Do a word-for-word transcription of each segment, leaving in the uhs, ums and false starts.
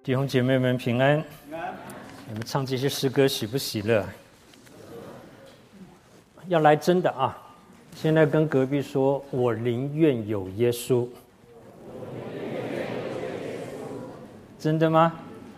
弟兄姐妹们平安。你们唱这些诗歌喜不喜乐？要来真的啊！现在跟隔壁说，我宁愿有耶稣。真的吗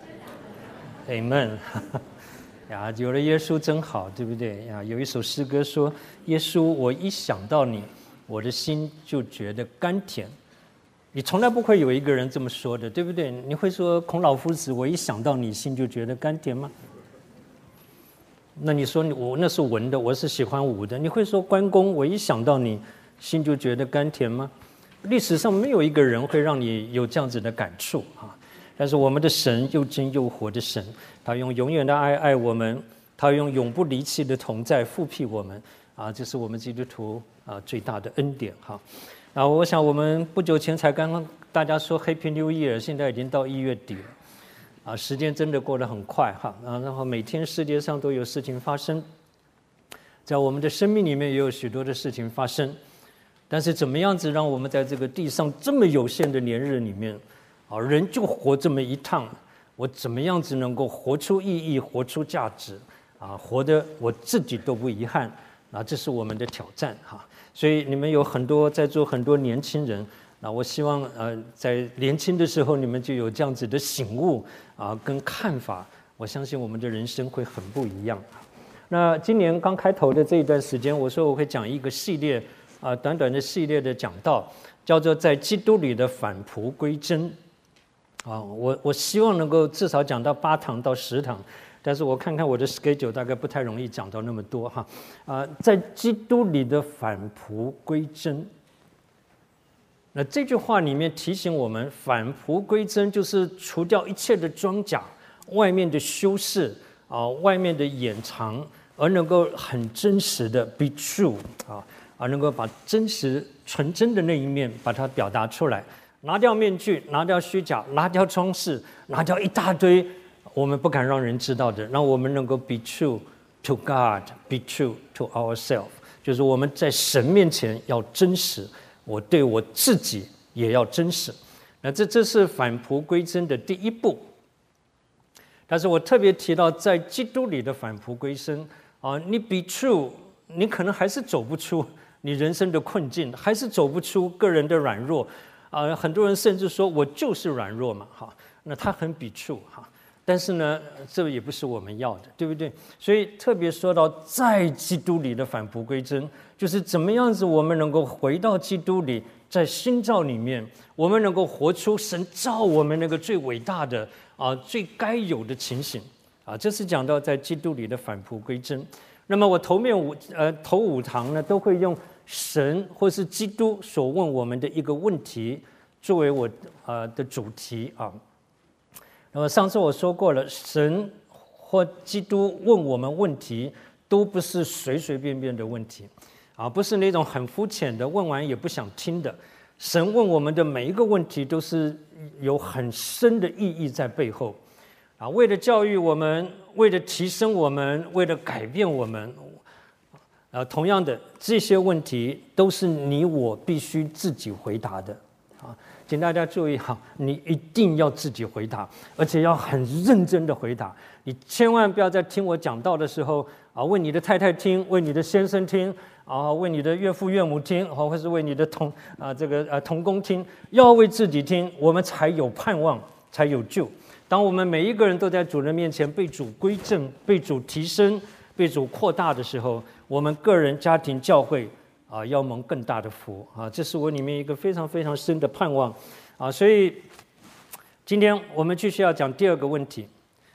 ？Amen 呀，有了耶稣真好，对不对呀？有一首诗歌说：“耶稣，我一想到你，我的心就觉得甘甜。”你从来不会有一个人这么说的，对不对？你会说孔老夫子，我一想到你，心就觉得甘甜吗？那你说我那是文的，我是喜欢武的，你会说关公，我一想到你，心就觉得甘甜吗？历史上没有一个人会让你有这样子的感触啊！但是我们的神又真又活的神，他用永远的爱爱我们，他用永不离弃的同在复辟我们啊！这是我们基督徒啊最大的恩典哈。啊，我想我们不久前才刚刚大家说 Happy New Year， 现在已经到一月底了，啊，时间真的过得很快哈，啊，然后每天世界上都有事情发生，在我们的生命里面也有许多的事情发生，但是怎么样子让我们在这个地上这么有限的年日里面，啊，人就活这么一趟，我怎么样子能够活出意义，活出价值，啊，活得我自己都不遗憾，啊，这是我们的挑战哈。所以你们有很多在座很多年轻人，那我希望呃在年轻的时候你们就有这样子的醒悟啊跟看法，我相信我们的人生会很不一样。那今年刚开头的这一段时间，我说我会讲一个系列啊，短短的系列的讲道，叫做在基督里的返璞归真啊，我我希望能够至少讲到八堂到十堂。但是我看看我的 schedule， 大概不太容易讲到那么多哈。啊，在基督里的返璞归真，那这句话里面提醒我们，返璞归真就是除掉一切的装甲，外面的修饰啊，外面的掩藏，而能够很真实的 be true 啊，而能够把真实纯真的那一面把它表达出来，拿掉面具，拿掉虚假，拿掉装饰，拿掉一大堆我们不敢让人知道的，让我们能够 be true to God, be true to ourselves， 就是我们在神面前要真实，我对我自己也要真实。那这这是返璞归真的第一步。但是我特别提到，在基督里的返璞归真啊，你 be true， 你可能还是走不出你人生的困境，还是走不出个人的软弱啊。很多人甚至说我就是软弱嘛，哈，那他很 be true 哈。但是呢，这也不是我们要的，对不对？所以特别说到在基督里的返璞归真，就是怎么样子我们能够回到基督里，在新造里面，我们能够活出神造我们那个最伟大的啊、最该有的情形啊。这是讲到在基督里的返璞归真。那么我头面五呃头五堂呢，都会用神或是基督所问我们的一个问题作为我呃的主题啊。那么上次我说过了，神或基督问我们问题，都不是随随便便的问题，啊，不是那种很肤浅的，问完也不想听的。神问我们的每一个问题，都是有很深的意义在背后，啊，为了教育我们，为了提升我们，为了改变我们，啊，同样的，这些问题都是你我必须自己回答的，啊。请大家注意好，你一定要自己回答，而且要很认真的回答。你千万不要在听我讲道的时候啊，为你的太太听，为你的先生听，啊，为你的岳父岳母听，啊，或是为你的同啊这个呃同工听，要为自己听，我们才有盼望，才有救。当我们每一个人都在主人面前被主归正、被主提升、被主扩大的时候，我们个人、家庭、教会啊，要蒙更大的福啊！这是我里面一个非常非常深的盼望啊！所以今天我们继续要讲第二个问题，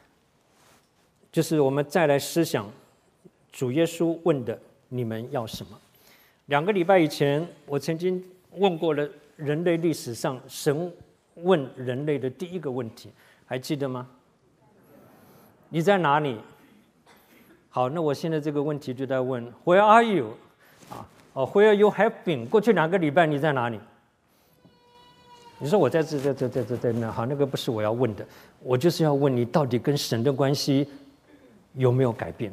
就是我们再来思想主耶稣问的：你们要什么？两个礼拜以前，我曾经问过了人类历史上神问人类的第一个问题，还记得吗？你在哪里？好，那我现在这个问题就在问 Where are you？哦 ，Where you have been？ 过去两个礼拜你在哪里？你说我在这、在、在、在、在、在那，好，那个不是我要问的，我就是要问你，到底跟神的关系有没有改变？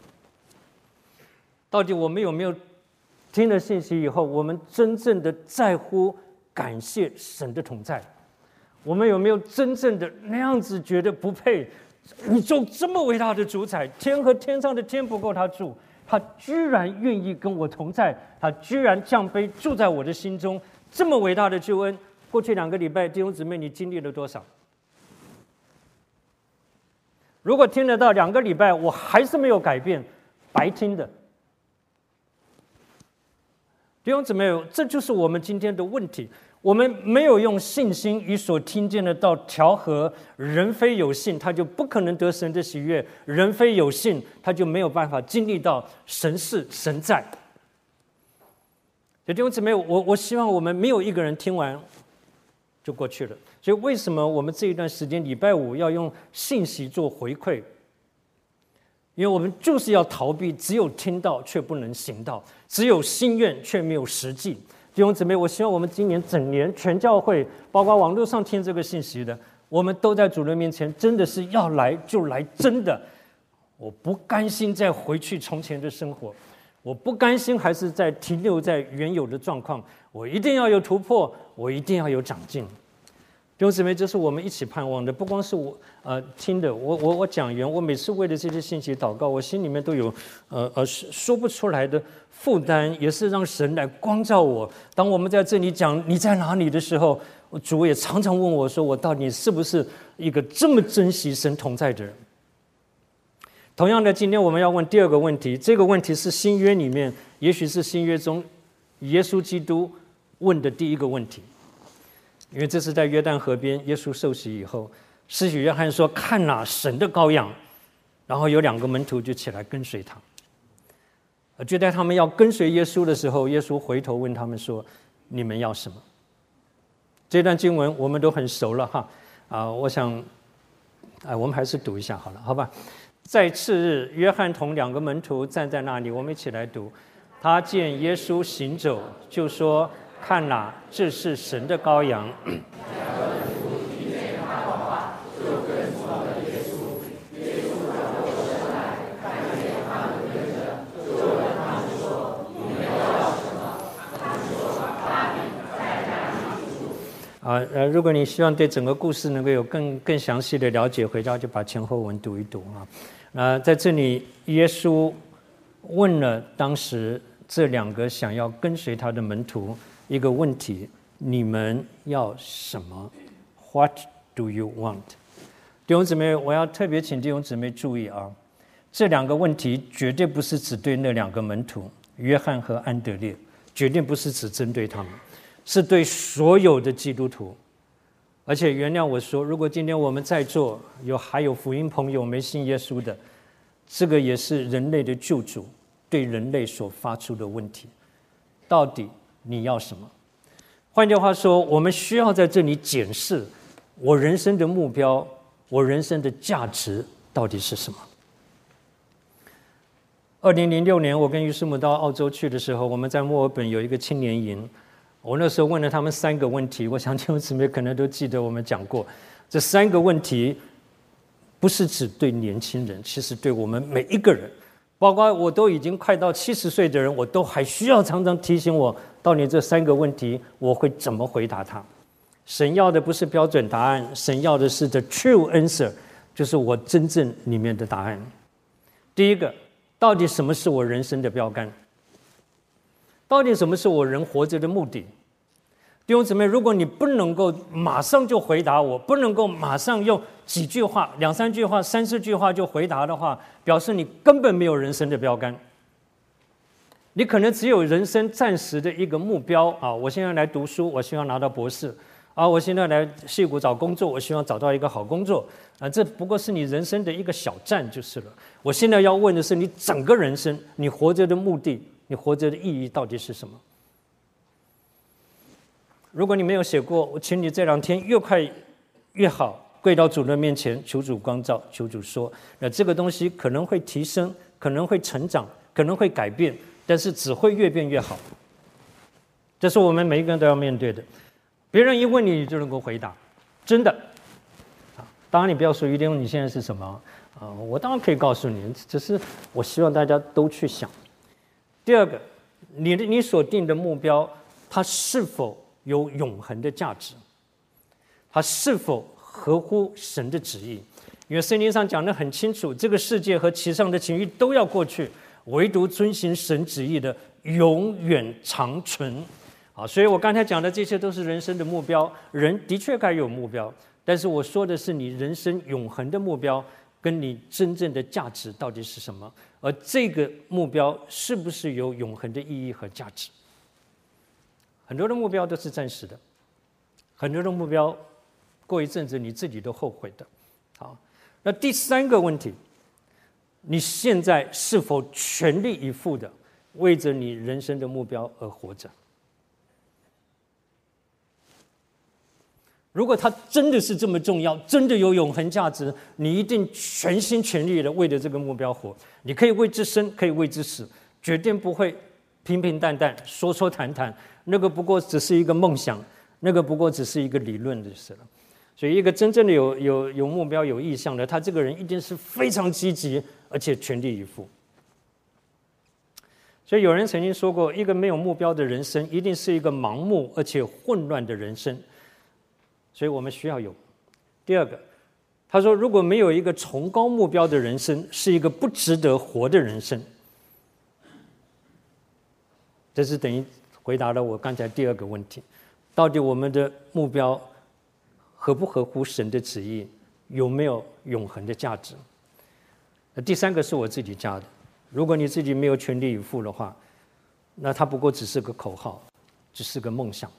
到底我们有没有听了信息以后，我们真正的在乎、感谢神的同在？ 我们有没有真正的那样子觉得不配？宇宙这么伟大的主宰，天和天上的天不够他住，他居然愿意跟我同在，他居然降卑住在我的心中，这么伟大的救恩，过去两个礼拜弟兄姊妹你经历了多少？如果听得到两个礼拜我还是没有改变，白听的。弟兄姊妹，这就是我们今天的问题，我们没有用信心与所听见的道调和，人非有信他就不可能得神的喜悦，人非有信他就没有办法经历到神是神在。所以弟兄姊妹，我我希望我们没有一个人听完就过去了。所以为什么我们这一段时间礼拜五要用信息做回馈？因为我们就是要逃避只有听到却不能行道，只有心愿却没有实际。弟兄姊妹，我希望我们今年整年全教会，包括网络上听这个信息的，我们都在主人面前真的是要来就来，真的我不甘心再回去从前的生活，我不甘心还是在停留在原有的状况，我一定要有突破，我一定要有长进。弟兄姊妹，这是我们一起盼望的，不光是我呃听的，我我我讲员，我每次为了这些信息祷告，我心里面都有呃呃说不出来的负担，也是让神来光照我。当我们在这里讲你在哪里的时候，主也常常问我说，我到底是不是一个这么珍惜神同在的人？同样的，今天我们要问第二个问题，这个问题是新约里面，也许是新约中耶稣基督问的第一个问题。因为这是在约旦河边，耶稣受洗以后，施洗约翰说：“看哪，神的羔羊。”然后有两个门徒就起来跟随他。就在他们要跟随耶稣的时候，耶稣回头问他们说：“你们要什么？”这段经文我们都很熟了哈啊，我想，哎，我们还是读一下好了，好吧？在次日，约翰同两个门徒站在那里，我们一起来读。他见耶稣行走，就说：“看哪，这是神的羔羊。”啊呃，如果你希望对整个故事能够有更更详细的了解，回家就把前后文读一读啊。呃，在这里，耶稣问了当时这两个想要跟随他的门徒一个问题：你们要什么 ？What do you want？ 弟兄姊妹，我要特别请弟兄姊妹注意啊，这两个问题绝对不是只对那两个门徒约翰和安德烈，绝对不是只针对他们，是对所有的基督徒。而且原谅我说，如果今天我们在座有还有福音朋友没信耶稣的，这个也是人类的救主对人类所发出的问题：到底你要什么？换句话说，我们需要在这里检视我人生的目标，我人生的价值到底是什么。二零零六年，我跟于师母到澳洲去的时候，我们在墨尔本有一个青年营。我那时候问了他们三个问题，我想弟兄姊妹可能都记得我们讲过。这三个问题不是只对年轻人，其实对我们每一个人，包括我都已经快到七十岁的人，我都还需要常常提醒我，到底这三个问题我会怎么回答他。神要的不是标准答案，神要的是 the true answer， 就是我真正里面的答案。第一个，到底什么是我人生的标杆？到底什么是我人活着的目的？弟兄姊妹，如果你不能够马上就回答我，不能够马上用几句话、两三句话、三四句话就回答的话，表示你根本没有人生的标杆。你可能只有人生暂时的一个目标啊！我现在来读书，我希望拿到博士啊！我现在来矽谷找工作，我希望找到一个好工作啊！这不过是你人生的一个小站就是了。我现在要问的是，你整个人生，你活着的目的。你活着的意义到底是什么？如果你没有写过，我请你这两天越快越好，跪到主的面前，求主光照，求主说，那这个东西可能会提升，可能会成长，可能会改变，但是只会越变越好。这是我们每一个人都要面对的。别人一问你，你就能够回答，真的。啊，当然你不要说一定你现在是什么啊，我当然可以告诉你，只是我希望大家都去想。第二个，你的你所定的目标，它是否有永恒的价值？ 它是否合乎神的旨意。因为圣经上讲得很清楚，这个世界和其上的情欲都要过去，唯独遵行神旨意的永远长存。啊，所以我刚才讲的这些都是人生的目标，人的确该有目标，但是我说的是你人生永恒的目标，跟你真正的价值到底是什么，而这个目标是不是有永恒的意义和价值。很多的目标都是暂时的，很多的目标过一阵子你自己都后悔的。好，那第三个问题，你现在是否全力以赴的为着你人生的目标而活着？如果它真的是这么重要，真的有永恒价值，你一定全心全力的为着这个目标活。你可以为之生，可以为之死，绝对不会平平淡淡说说谈谈，那个不过只是一个梦想，那个不过只是一个理论就是了。所以一个真正的有有有目标有意向的，他这个人一定是非常积极而且全力以赴。所以有人曾经说过，一个没有目标的人生一定是一个盲目而且混乱的人生。所以我们需要有。第二个，他说如果没有一个崇高目标的人生，是一个不值得活的人生。这是等于回答了我刚才第二个问题，到底我们的目标合不合乎神的旨意，有没有永恒的价值？那第三个是我自己加的，如果你自己没有全力以赴的话，那它不过只是个口号，只是个梦想。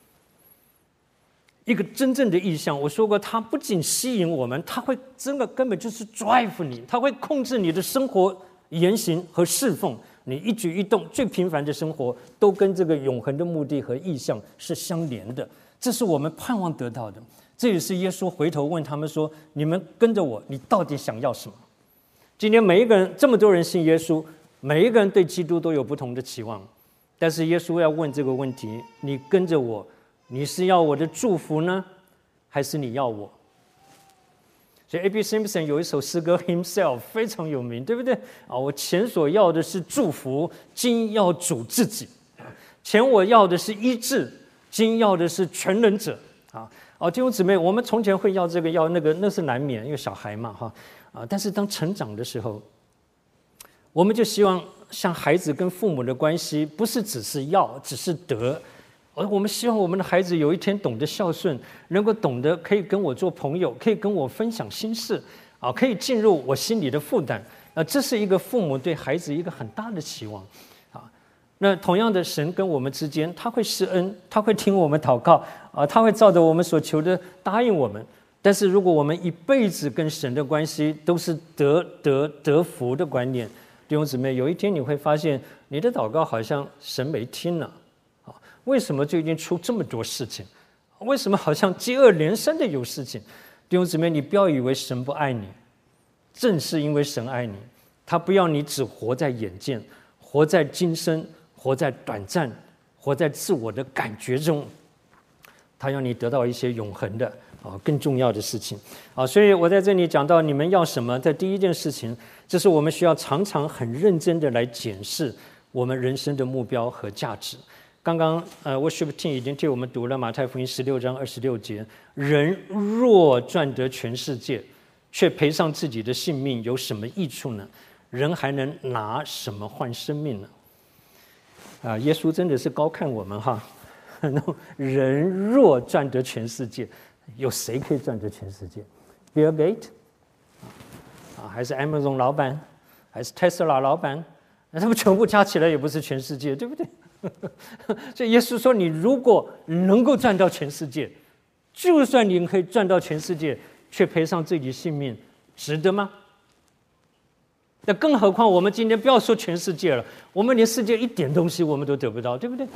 一个真正的意向，我说过，它不仅吸引我们，它会真的根本就是 drive 你，它会控制你的生活言行和侍奉，你一举一动，最平凡的生活都跟这个永恒的目的和意向是相连的。这是我们盼望得到的。这也是耶稣回头问他们说：“你们跟着我，你到底想要什么？”今天每一个人，这么多人信耶稣，每一个人对基督都有不同的期望，但是耶稣要问这个问题：你跟着我，你是要我的祝福呢，还是你要我？所以 A B Simpson 有一首诗歌 Himself 非常有名，对不对啊？我前所要的是祝福，今要主自己；前我要的是医治，今要的是全能者。啊，哦，弟兄姊妹，我们从前会要这个要那个，那是难免，因为小孩嘛，哈啊。但是当成长的时候，我们就希望像孩子跟父母的关系，不是只是要，只是得。而我们希望我们的孩子有一天懂得孝顺，能够懂得可以跟我做朋友，可以跟我分享心事，啊，可以进入我心里的负担。啊，这是一个父母对孩子一个很大的期望，啊。那同样的，神跟我们之间，他会施恩，他会听我们祷告，啊，他会照着我们所求的答应我们。但是如果我们一辈子跟神的关系都是得得得福的观念，弟兄姊妹，有一天你会发现，你的祷告好像神没听了。为什么最近出这么多事情？为什么好像接二连三的有事情？弟兄姊妹，你不要以为神不爱你，正是因为神爱你，他不要你只活在眼见，活在今生，活在短暂，活在自我的感觉中，他要你得到一些永恒的啊更重要的事情啊。所以我在这里讲到你们要什么，在第一件事情，这是我们需要常常很认真的来检视我们人生的目标和价值。刚刚呃 worship team 已经替我们读了马太福音十六章二十六节，人若赚得全世界，却赔上自己的性命，有什么益处呢？人还能拿什么换生命呢？啊，耶稣真的是高看我们哈！人若赚得全世界，有谁可以赚得全世界 ？Bill Gates 啊，还是 Amazon 老板，还是 Tesla 老板？那他们全部加起来也不是全世界，对不对？所以耶稣说，你如果能够赚到全世界，就算你可以赚到全世界，却赔上自己性命，值得吗？那更何况我们今天不要说全世界了，我们连世界一点东西我们都得不到，对不对？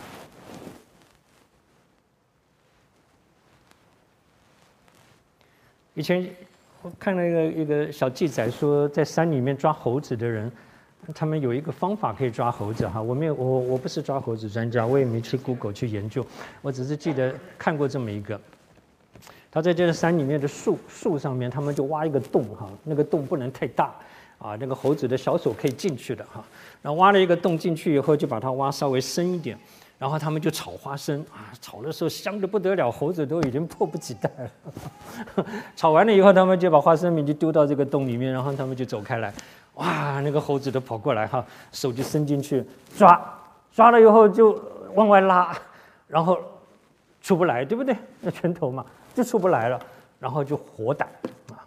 以前我看了一个一个小记载说，在山里面抓猴子的人，他们有一个方法可以抓猴子哈，我没有我我不是抓猴子专家，我也没去 Google 去研究，我只是记得看过这么一个。他在这个山里面的树树上面，他们就挖一个洞哈，那个洞不能太大啊，那个猴子的小手可以进去的哈。然后挖了一个洞进去以后，就把它挖稍微深一点， 然后他们就炒花生啊，炒的时候香的不得了，猴子都已经迫不及待了。炒完了以后，他们就把花生米就丢到这个洞里面，然后他们就走开来。哇，那个猴子都跑过来哈，手就伸进去抓，抓了以后就往外拉，然后出不来，对不对？那拳头嘛，就出不来了，然后就活逮啊，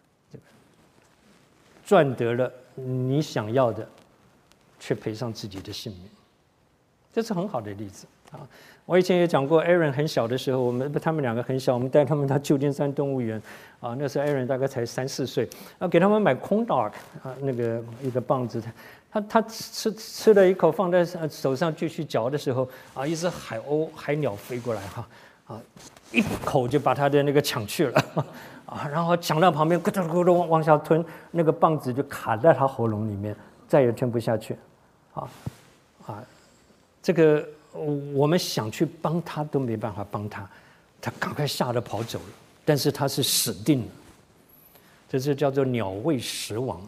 赚得了你想要的，却赔上自己的性命。这是很好的例子啊！我以前也讲过 ，Aaron 很小的时候，我们他们两个很小，我们带他们到旧金山动物园啊，那时候 Aaron 大概才三四岁，啊，给他们买空 dog 啊，那个一个棒子，他他吃吃了一口，放在手上继续嚼的时候啊，一只海鸥海鸟飞过来哈啊，一口就把他的那个抢去了啊，然后抢到旁边咕嘟咕嘟往下吞，那个棒子就卡在他喉咙里面，再也吞不下去，啊啊。这个我们想去帮他都没办法帮他，他赶快吓得跑走了。但是他是死定了，这是叫做鸟为食亡，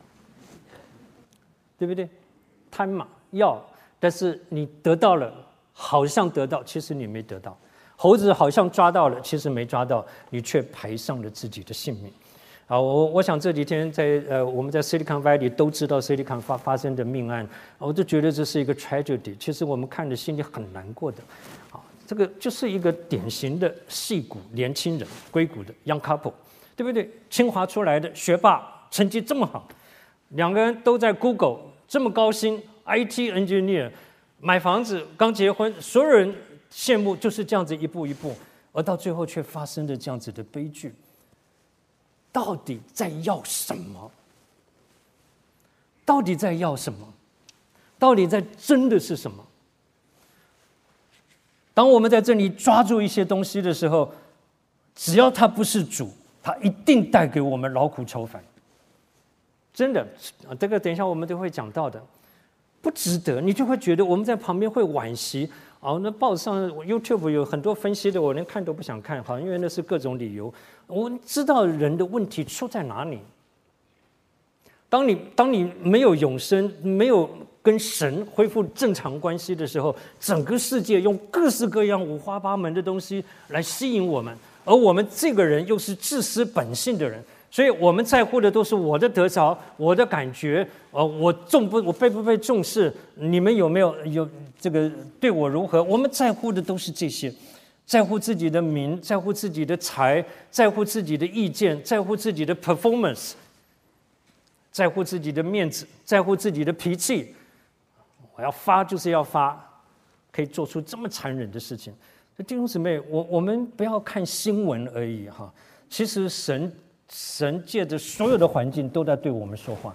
对不对？贪嘛要，但是你得到了，好像得到，其实你没得到。猴子好像抓到了，其实没抓到，你却赔上了自己的性命。啊，我我想这几天在呃我们在 Silicon Valley 都知道 Silicon 发发生的命案，我都觉得这是一个 tragedy。其实我们看着心里很难过的，啊，这个就是一个典型的矽谷年轻人，硅谷的 young couple， 对不对？清华出来的学霸，成绩这么好，两个人都在 Google， 这么高薪 I T engineer， 买房子，刚结婚，所有人羡慕，就是这样子一步一步，而到最后却发生了这样子的悲剧。到底在要什么？到底在要什么？到底在争的是什么？当我们在这里抓住一些东西的时候，只要它不是主，它一定带给我们劳苦愁烦。真的，这个等一下我们都会讲到的，不值得，你就会觉得我们在旁边会惋惜。哦，那报纸上 YouTube 有很多分析的，我连看都不想看，好，因为那是各种理由。我知道人的问题出在哪里。当你当你没有永生，没有跟神恢复正常关系的时候，整个世界用各式各样五花八门的东西来吸引我们，而我们这个人又是自私本性的人。所以我们在乎的都是我的得着，我的感觉，呃，我重不，我被不被重视？你们有没有有这个对我如何？我们在乎的都是这些，在乎自己的名，在乎自己的财，在乎自己的意见，在乎自己的 performance， 在乎自己的面子，在乎自己的脾气。我要发就是要发，可以做出这么残忍的事情。弟兄姊妹，我我们不要看新闻而已哈，其实神。神借着所有的环境都在对我们说话，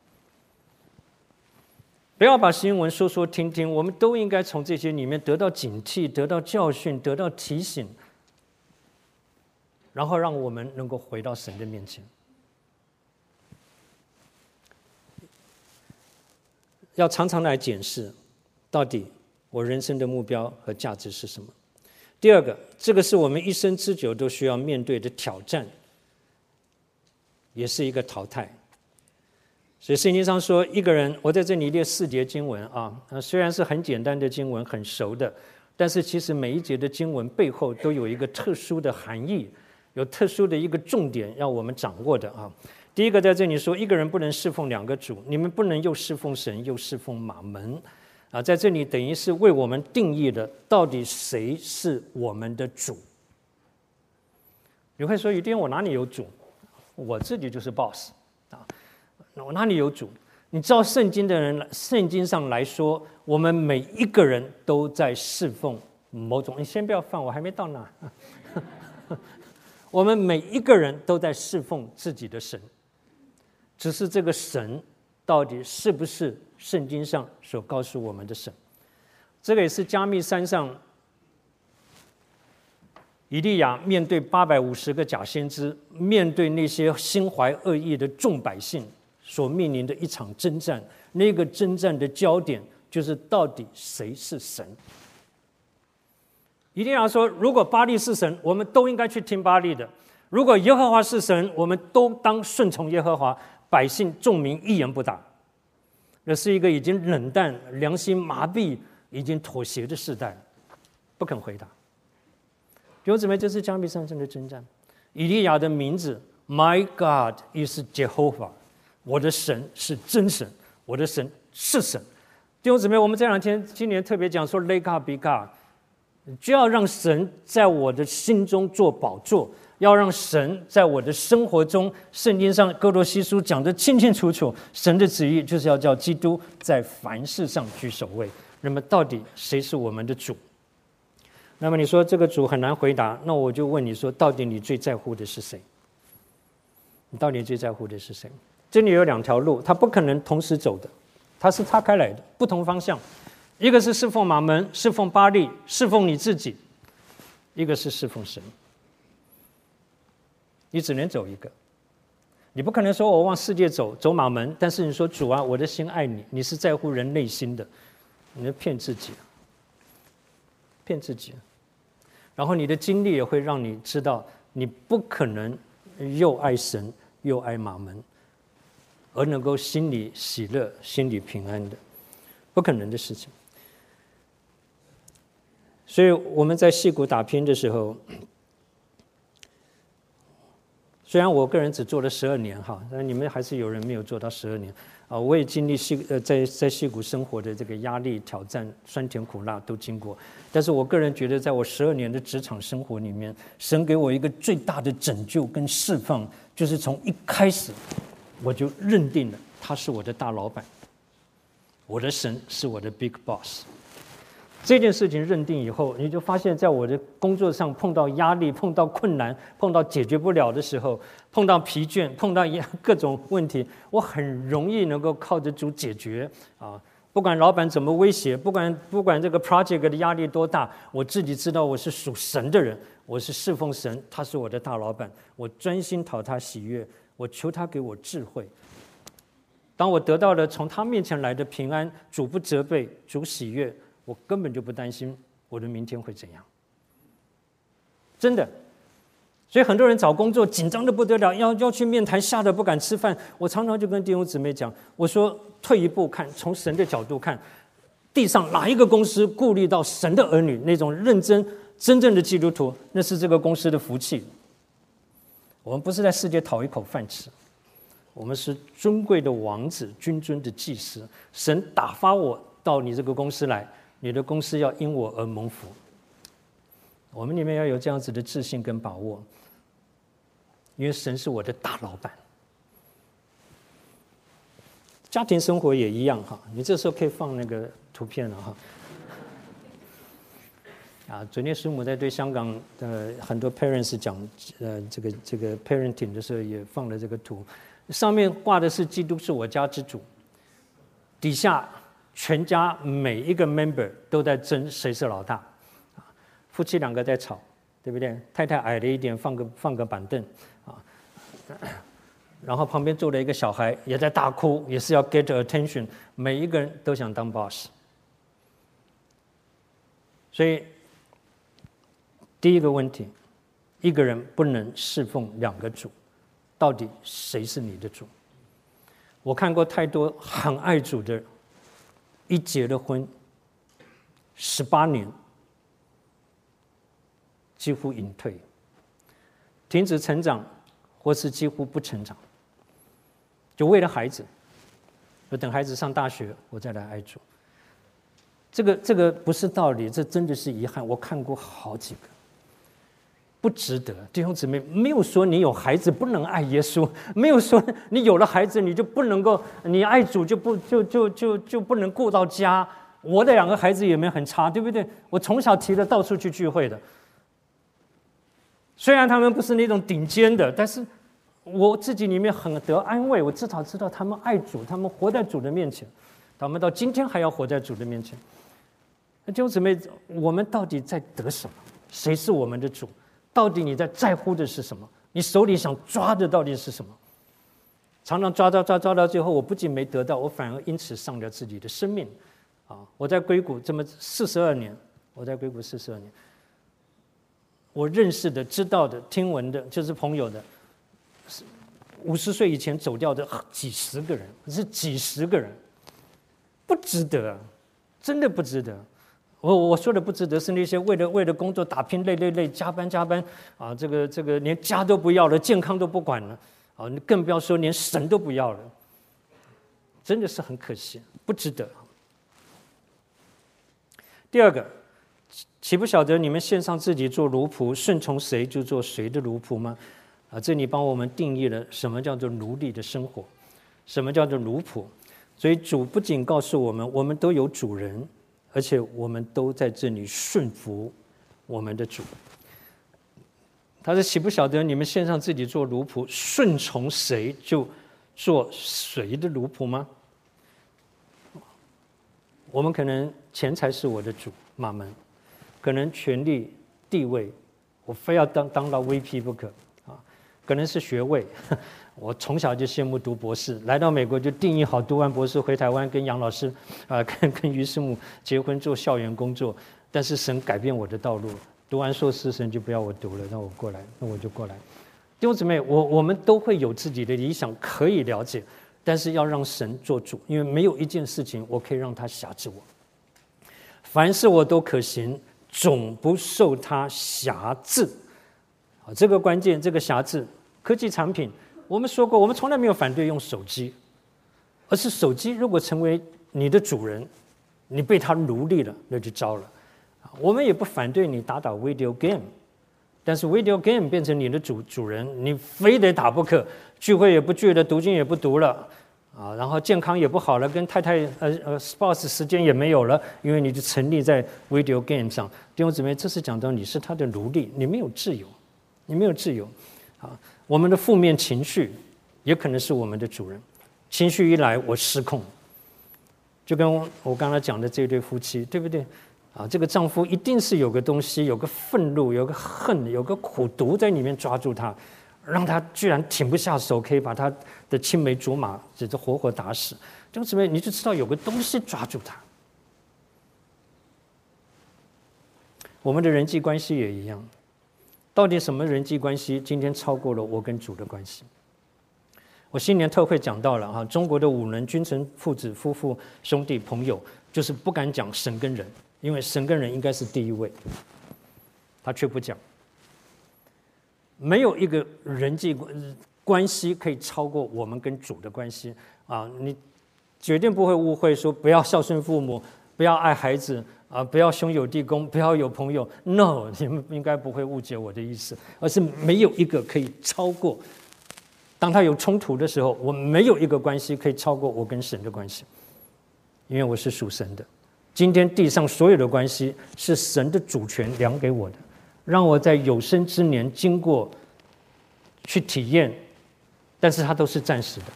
不要把新闻说说听听，我们都应该从这些里面得到警惕，得到教训，得到提醒，然后让我们能够回到神的面前。要常常来检视，到底我人生的目标和价值是什么。第二个，这个是我们一生之久都需要面对的挑战，也是一个淘汰。所以圣经上说，一个人，我在这里列四节经文啊，虽然是很简单的经文，很熟的，但是其实每一节的经文背后都有一个特殊的含义，有特殊的一个重点要我们掌握的啊。第一个在这里说，一个人不能侍奉两个主，你们不能又侍奉神又侍奉马门啊，在这里等于是为我们定义的，到底谁是我们的主？你会说，有一天我哪里有主？我自己就是 boss 啊，我哪里有主？你照圣经的人，圣经上来说，我们每一个人都在侍奉某种。你先不要放，我还没到那。我们每一个人都在侍奉自己的神，只是这个神到底是不是圣经上所告诉我们的神？这个也是加密山上以利亚面对八百五十个假先知，面对那些心怀恶意的众百姓所面临的一场征战。那个征战的焦点就是到底谁是神。以利亚说，如果巴力是神，我们都应该去听巴力的；如果耶和华是神，我们都当顺从耶和华。百姓众民一言不答。这是一个已经冷淡、良心麻痹、 已经妥协的世代，不肯回答。弟兄姊妹，这是加密战争的征战。以利亚的名字 My God is Jehovah， 我的神是真神，我的神是神。弟兄姊妹，我们这两天今年特别讲说 Let God be God， 就要让神在我的心中做宝座，要让神在我的生活中，圣经上哥罗西书讲得清清楚楚，神的旨意就是要叫基督在凡事上居首位。那么到底谁是我们的主？那么你说这个主很难回答，那我就问你说，到底你最在乎的是谁？你到底最在乎的是谁？这里有两条路，它不可能同时走的，它是岔开来的，不同方向。一个是侍奉马门，侍奉巴力，侍奉你自己；一个是侍奉神。你只能走一个，你不可能说我往世界走，走马门，但是你说主啊，我的心爱你，你是在乎人内心的，你在骗自己，骗自己。然后你的经历也会让你知道，你不可能又爱神又爱马门，而能够心里喜乐、心里平安的，不可能的事情。所以我们在矽谷打拼的时候，虽然我个人只做了十二年哈，但你们还是有人没有做到十二年啊。我也经历矽呃在在矽谷生活的这个压力、挑战、酸甜苦辣都经过。但是我个人觉得，在我十二年的职场生活里面，神给我一个最大的拯救跟释放，就是从一开始我就认定了他是我的大老板，我的神是我的 big boss。这件事情认定以后，你就发现在我的工作上碰到压力、碰到困难、碰到解决不了的时候，碰到疲倦、碰到各种问题，我很容易能够靠着主解决啊！不管老板怎么威胁，不管不管这个 project 的压力多大，我自己知道我是属神的人，我是侍奉神，他是我的大老板，我专心讨他喜悦，我求他给我智慧。当我得到了从他面前来的平安，主不责备，主喜悦，我根本就不担心我的明天会怎样，真的。所以很多人找工作紧张的不得了，要要去面谈，吓得不敢吃饭。我常常就跟弟兄姊妹讲，我说退一步看，从神的角度看，地上哪一个公司顾虑到神的儿女那种认真真正的基督徒，那是这个公司的福气。我们不是在世界讨一口饭吃，我们是尊贵的王子，君尊的祭司。神打发我到你这个公司来，你的公司要因我而蒙福。我们里面要有这样子的自信跟把握，因为神是我的大老板。家庭生活也一样哈，你这时候可以放那个图片了哈。啊，昨天师母在对香港的很多 parents 讲，呃，这个这个 parenting 的时候也放了这个图，上面挂的是基督是我家之主，底下全家每一个 member 都在争谁是老大。夫妻两个在吵，对不对？太太矮了一点，放个放个板凳啊，然后旁边坐了一个小孩，也在大哭，也是要 get attention。每一个人都想当 boss， 所以第一个问题，一个人不能侍奉两个主，到底谁是你的主？我看过太多很爱主的，一结了婚，十八年。几乎隐退，停止成长，或是几乎不成长，就为了孩子，就等孩子上大学，我再来爱主。这个这个不是道理，这真的是遗憾。我看过好几个，不值得。弟兄姊妹，没有说你有孩子不能爱耶稣，没有说你有了孩子你就不能够，你爱主就不就就就就不能顾到家。我的两个孩子也没很差，对不对？我从小提着到处去聚会的。虽然他们不是那种顶尖的，但是我自己里面很得安慰，我至少知道他们爱主，他们活在主的面前，他们到今天还要活在主的面前。那弟兄姊妹，我们到底在得什么？谁是我们的主？到底你在在乎的是什么？你手里想抓的到底是什么？常常抓抓抓抓到最后，我不仅没得到，我反而因此丧了自己的生命。啊！我在硅谷这么四十二年，我在硅谷四十二年。我认识的、知道的、听闻的，就是朋友的，五十岁以前走掉的几十个人，是几十个人，不值得，真的不值得。 我我说的不值得，是那些为了为了工作打拼，累累累，加班加班啊，这个这个连家都不要了，健康都不管了啊，更不要说连神都不要了，真的是很可惜，不值得。第二个，岂不晓得你们献上自己做奴仆，顺从谁就做谁的奴仆吗？啊，这里帮我们定义了什么叫做奴隶的生活，什么叫做奴仆。所以主不仅告诉我们，我们都有主人，而且我们都在这里顺服我们的主。他说：“岂不晓得你们献上自己做奴仆，顺从谁就做谁的奴仆吗？”我们可能钱财是我的主，马门；可能权力、地位，我非要当当到 V P 不可啊；可能是学位，我从小就羡慕读博士，来到美国就定义好，读完博士回台湾跟杨老师啊、呃，跟跟于师母结婚做校园工作。但是神改变我的道路，读完硕士，神就不要我读了，让我过来，那我就过来。弟兄姊妹，我我们都会有自己的理想，可以了解。但是要让神做主，因为没有一件事情我可以让他辖制我。凡事我都可行，总不受他辖制。啊，这个关键，这个辖制，科技产品，我们说过，我们从来没有反对用手机，而是手机如果成为你的主人，你被他奴隶了，那就糟了。我们也不反对你打打 video game， 但是 video game 变成你的主主人，你非得打不可。聚会也不聚了，读经也不读了，啊，然后健康也不好了，跟太太呃呃 spouse 时间也没有了，因为你就沉溺在 video game 上。弟兄姊妹，这是讲到你是他的奴隶，你没有自由，你没有自由。啊，我们的负面情绪也可能是我们的主人，情绪一来我失控，就跟我刚才讲的这对夫妻，对不对？啊，这个丈夫一定是有个东西，有个愤怒，有个恨，有个苦毒在里面抓住他。让他居然挺不下手，可以把他的青梅竹马直接活活打死。弟兄姊妹，你就知道有个东西抓住他。我们的人际关系也一样，到底什么人际关系今天超过了我跟主的关系？我新年特会讲到了哈，中国的五伦君臣父子夫妇兄弟朋友，就是不敢讲神跟人，因为神跟人应该是第一位，他却不讲。没有一个人际关系可以超过我们跟主的关系啊！你绝对不会误会说不要孝顺父母，不要爱孩子啊，不要兄友弟恭，不要有朋友。No， 你们应该不会误解我的意思，而是没有一个可以超过。当他有冲突的时候，我没有一个关系可以超过我跟神的关系，因为我是属神的。今天地上所有的关系是神的主权量给我的。让我在有生之年经过去体验，但是它都是暂时的，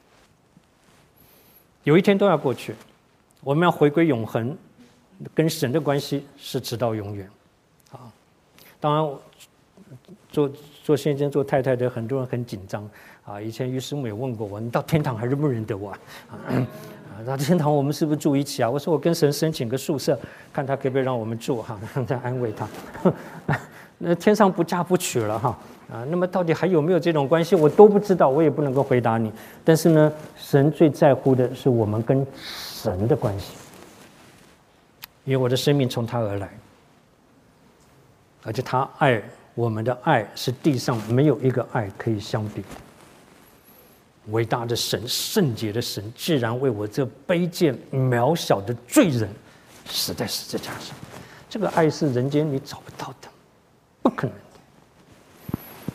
有一天都要过去。我们要回归永恒，跟神的关系是直到永远。啊，当然，做做先生做太太的很多人很紧张啊。以前于师母也问过我，你到天堂还认不认得我啊？啊那天堂我们是不是住一起啊？我说我跟神申请个宿舍，看他可不可以让我们住哈，再安慰他。那天上不嫁不娶了哈啊，那么到底还有没有这种关系，我都不知道，我也不能够回答你。但是呢，神最在乎的是我们跟神的关系，因为我的生命从他而来，而且他爱我们的爱是地上没有一个爱可以相比的。伟大的神，圣洁的神，既然为我这卑贱渺小的罪人死在十字架上，这个爱是人间你找不到的，不可能的。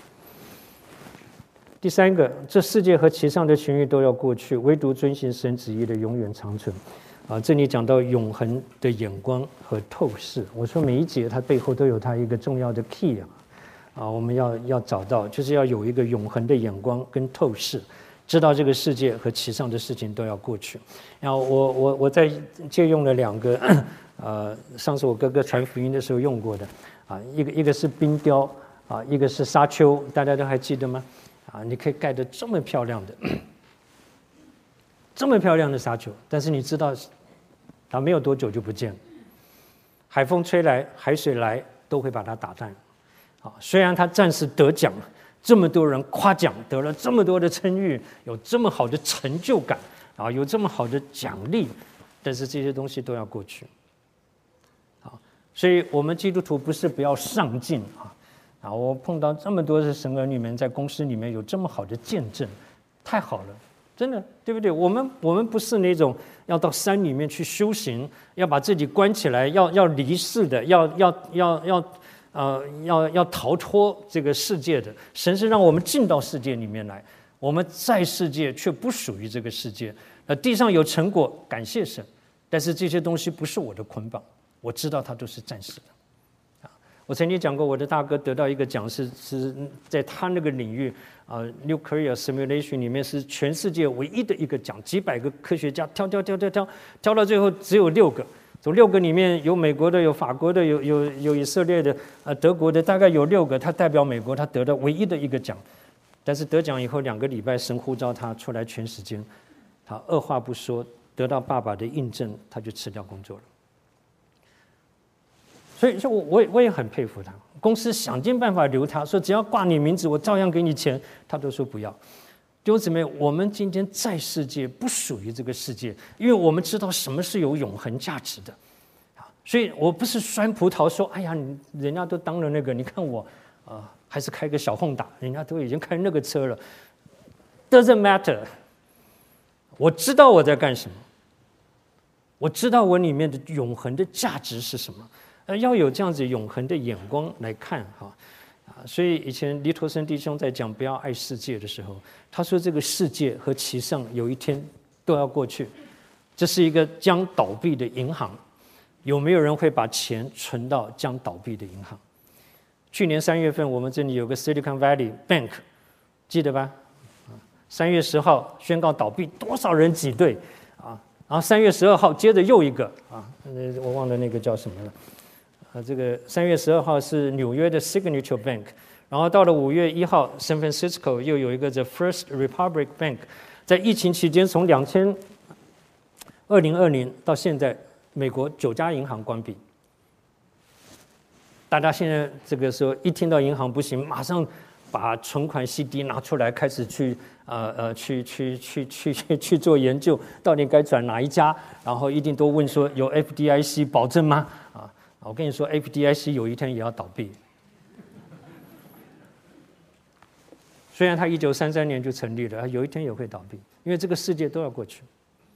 第三个，这世界和其上的情欲都要过去，唯独遵行神旨意的永远长存。啊，这里讲到永恒的眼光和透视。我说每一节它背后都有它一个重要的 key 啊，啊，我们要要找到，就是要有一个永恒的眼光跟透视。知道这个世界和其上的事情都要过去。然后我我我在借用了两个，呃，上次我哥哥传福音的时候用过的，啊，一个一个是冰雕，啊，一个是沙丘，大家都还记得吗？啊，你可以盖得这么漂亮的，这么漂亮的沙丘，但是你知道，它没有多久就不见了，海风吹来，海水来，都会把它打烂。啊，虽然它暂时得奖了。这么多人夸奖，得了这么多的称誉，有这么好的成就感啊，有这么好的奖励，但是这些东西都要过去所以我们基督徒不是不要上进啊啊！我碰到这么多的神儿女们在公司里面有这么好的见证，太好了，真的，对不对？我们我们不是那种要到山里面去修行，要把自己关起来，要要离世的，要要要要呃要要逃脱这个世界的。神是让我们进到世界里面来，我们在世界却不属于这个世界。呃，地上有成果，感谢神，但是这些东西不是我的捆绑，我知道它都是暂时的。啊，我曾经讲过，我的大哥得到一个奖是是在他那个领域啊 ，nuclear simulation 里面是全世界唯一的一个奖，几百个科学家挑挑挑挑挑，挑到最后只有六个，从六个里面有美国的，有法国的，有有有以色列的，呃，德国的，大概有六个，他代表美国，他得到唯一的一个奖。但是得奖以后两个礼拜，神呼召他出来全时间。他二话不说，得到爸爸的印证，他就辞掉工作了。所以，说我我也我也很佩服他。公司想尽办法留他，说只要挂你名字，我照样给你钱，他都说不要。弟兄姊妹，我们今天在世界不属于这个世界，因为我们知道什么是有永恒价值的。所以我不是酸葡萄说，哎呀，人家都当了那个，你看我啊、呃，还是开个小宏达，人家都已经开那个车了 ，doesn't matter。我知道我在干什么，我知道我里面的永恒的价值是什么，呃，要有这样子永恒的眼光来看哈，啊，所以以前黎陀生弟兄在讲不要爱世界的时候，他说这个世界和其上有一天都要过去，这是一个将倒闭的银行，有没有人会把钱存到将倒闭的银行？去年三月份我们这里有个 Silicon Valley Bank， 记得吧？三月十号宣告倒闭，多少人挤兑啊！然后三月十二号接着又一个啊，我忘了那个叫什么了。啊，这个三月十二号是纽约的 Signature Bank， 然后到了五月一号 ，San Francisco 又有一个 The First Republic Bank。在疫情期间，从两千二零二零到现在，美国九家银行关闭。大家现在这个时候一听到银行不行，马上把存款 C D 拿出来，开始去呃呃去去去去去去做研究，到底该转哪一家？然后一定都问说有 F D I C 保证吗？啊，我跟你说 ，F D I C 有一天也要倒闭。虽然它一九三三年就成立了，它有一天也会倒闭，因为这个世界都要过去。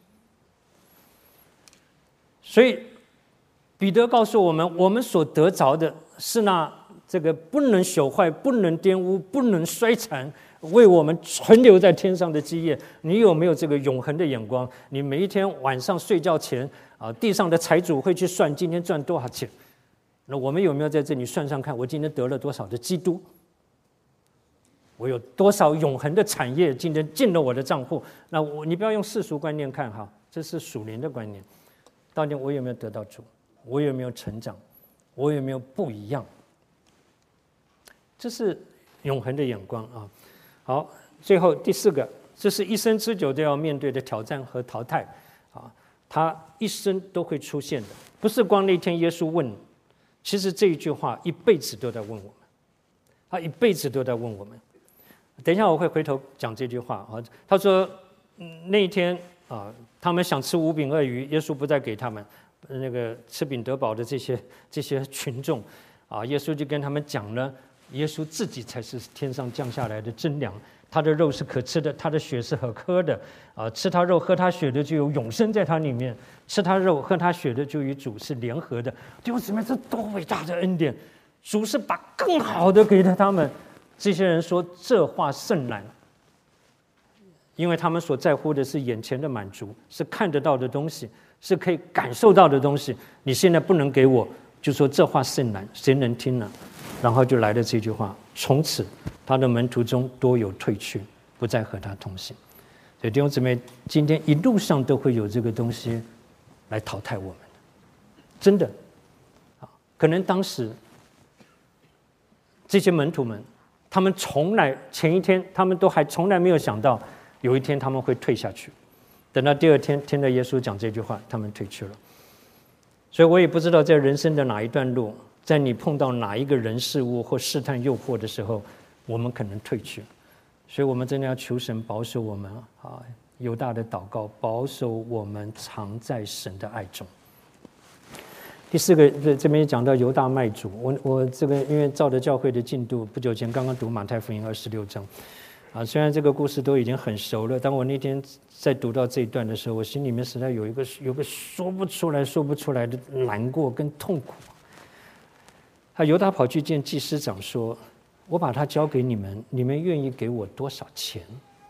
所以彼得告诉我们，我们所得着的是那这个不能朽坏、不能玷污、不能衰残，为我们存留在天上的基业。你有没有这个永恒的眼光？你每一天晚上睡觉前啊，地上的财主会去算今天赚多少钱？那我们有没有在这里算上看，我今天得了多少的基督？我有多少永恒的产业今天进了我的账户？那我你不要用世俗观念看哈，这是属灵的观念。到底我有没有得到主？我有没有成长？我有没有不一样？这是永恒的眼光啊！好，最后第四个，这是一生之久都要面对的挑战和淘汰啊，他一生都会出现的，不是光那天耶稣问，其实这一句话一辈子都在问我们，他一辈子都在问我们。等一下我会回头讲这句话啊。他说、嗯、那一天啊，他们想吃五饼二鱼，耶稣不再给他们，那个吃饼得饱的这些这些群众啊，耶稣就跟他们讲了。耶稣自己才是天上降下来的真粮，他的肉是可吃的，他的血是可喝的啊！吃他肉喝他血的就有永生在他里面，吃他肉喝他血的就与主是联合的。弟兄姊妹，这多伟大的恩典！主是把更好的给了他们。这些人说这话甚难，因为他们所在乎的是眼前的满足，是看得到的东西，是可以感受到的东西。你现在不能给我，就说这话甚难，谁能听呢？然后就来了这句话，从此他的门徒中多有退去，不再和他同行。所以弟兄姊妹，今天一路上都会有这个东西来淘汰我们，真的啊！可能当时这些门徒们，他们从来前一天他们都还从来没有想到有一天他们会退下去，等到第二天听到耶稣讲这句话，他们退去了。所以我也不知道在人生的哪一段路，在你碰到哪一个人事物或试探诱惑的时候，我们可能退去。所以我们真的要求神保守我们啊，犹大的祷告，保守我们常在神的爱中。 第四个，这这边讲到犹大卖主，我我这个因为照着教会的进度，不久前刚刚读马太福音二十六章，啊，虽然这个故事都已经很熟了，当我那天在读到这一段的时候，我心里面实在有一个有个说不出来、说不出来的难过跟痛苦。啊，犹大跑去见祭司长说：“我把他交给你们，你们愿意给我多少钱？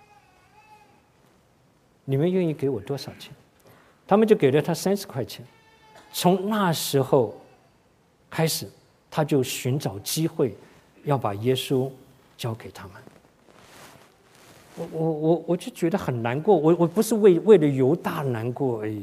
你们愿意给我多少钱？”他们就给了他三十块钱。从那时候开始，他就寻找机会要把耶稣交给他们。我我我我就觉得很难过，我我不是为为了犹大难过而已。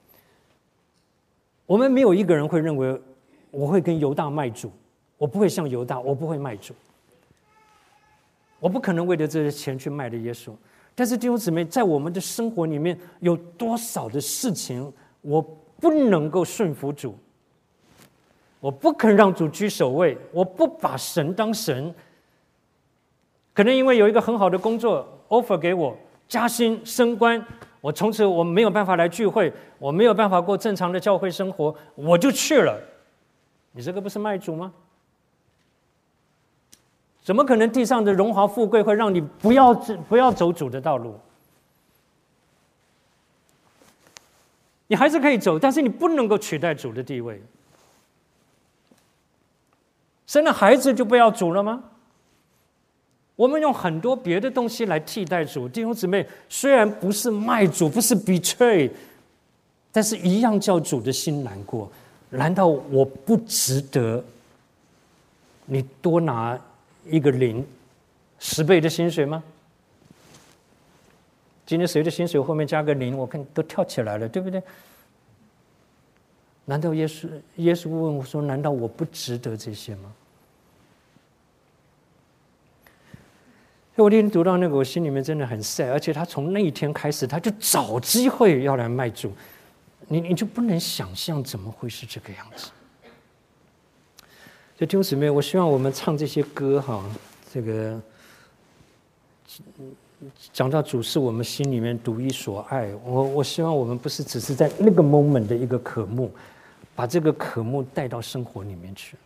我们没有一个人会认为我会跟犹大卖主，我不会像犹大，我不会卖主，我不可能为了这些钱去卖了耶稣。但是弟兄姊妹，在我们的生活里面，有多少的事情我不能够顺服主，我不肯让主居首位，我不把神当神。可能因为有一个很好的工作 offer 给我，加薪升官，我从此我没有办法来聚会，我没有办法过正常的教会生活，我就去了。你这个不是卖主吗？怎么可能地上的荣华富贵会让你不要不要走主的道路？你还是可以走，但是你不能够取代主的地位。生了孩子就不要主了吗？我们用很多别的东西来替代主。弟兄姊妹，虽然不是卖主，不是 betray， 但是一样叫主的心难过。难道我不值得你多拿一个零十倍的薪水吗？今天谁的薪水后面加个零，我看都跳起来了，对不对？难道耶稣耶稣问我说：“难道我不值得这些吗？”我那天读到那个，我心里面真的很 sad， 而且他从那一天开始，他就找机会要来卖主，你你就不能想象怎么会是这个样子。所以弟兄姊妹，我希望我们唱这些歌哈，这个讲到主是我们心里面独一所爱，我我希望我们不是只是在那个 moment 的一个渴慕，把这个渴慕带到生活里面去。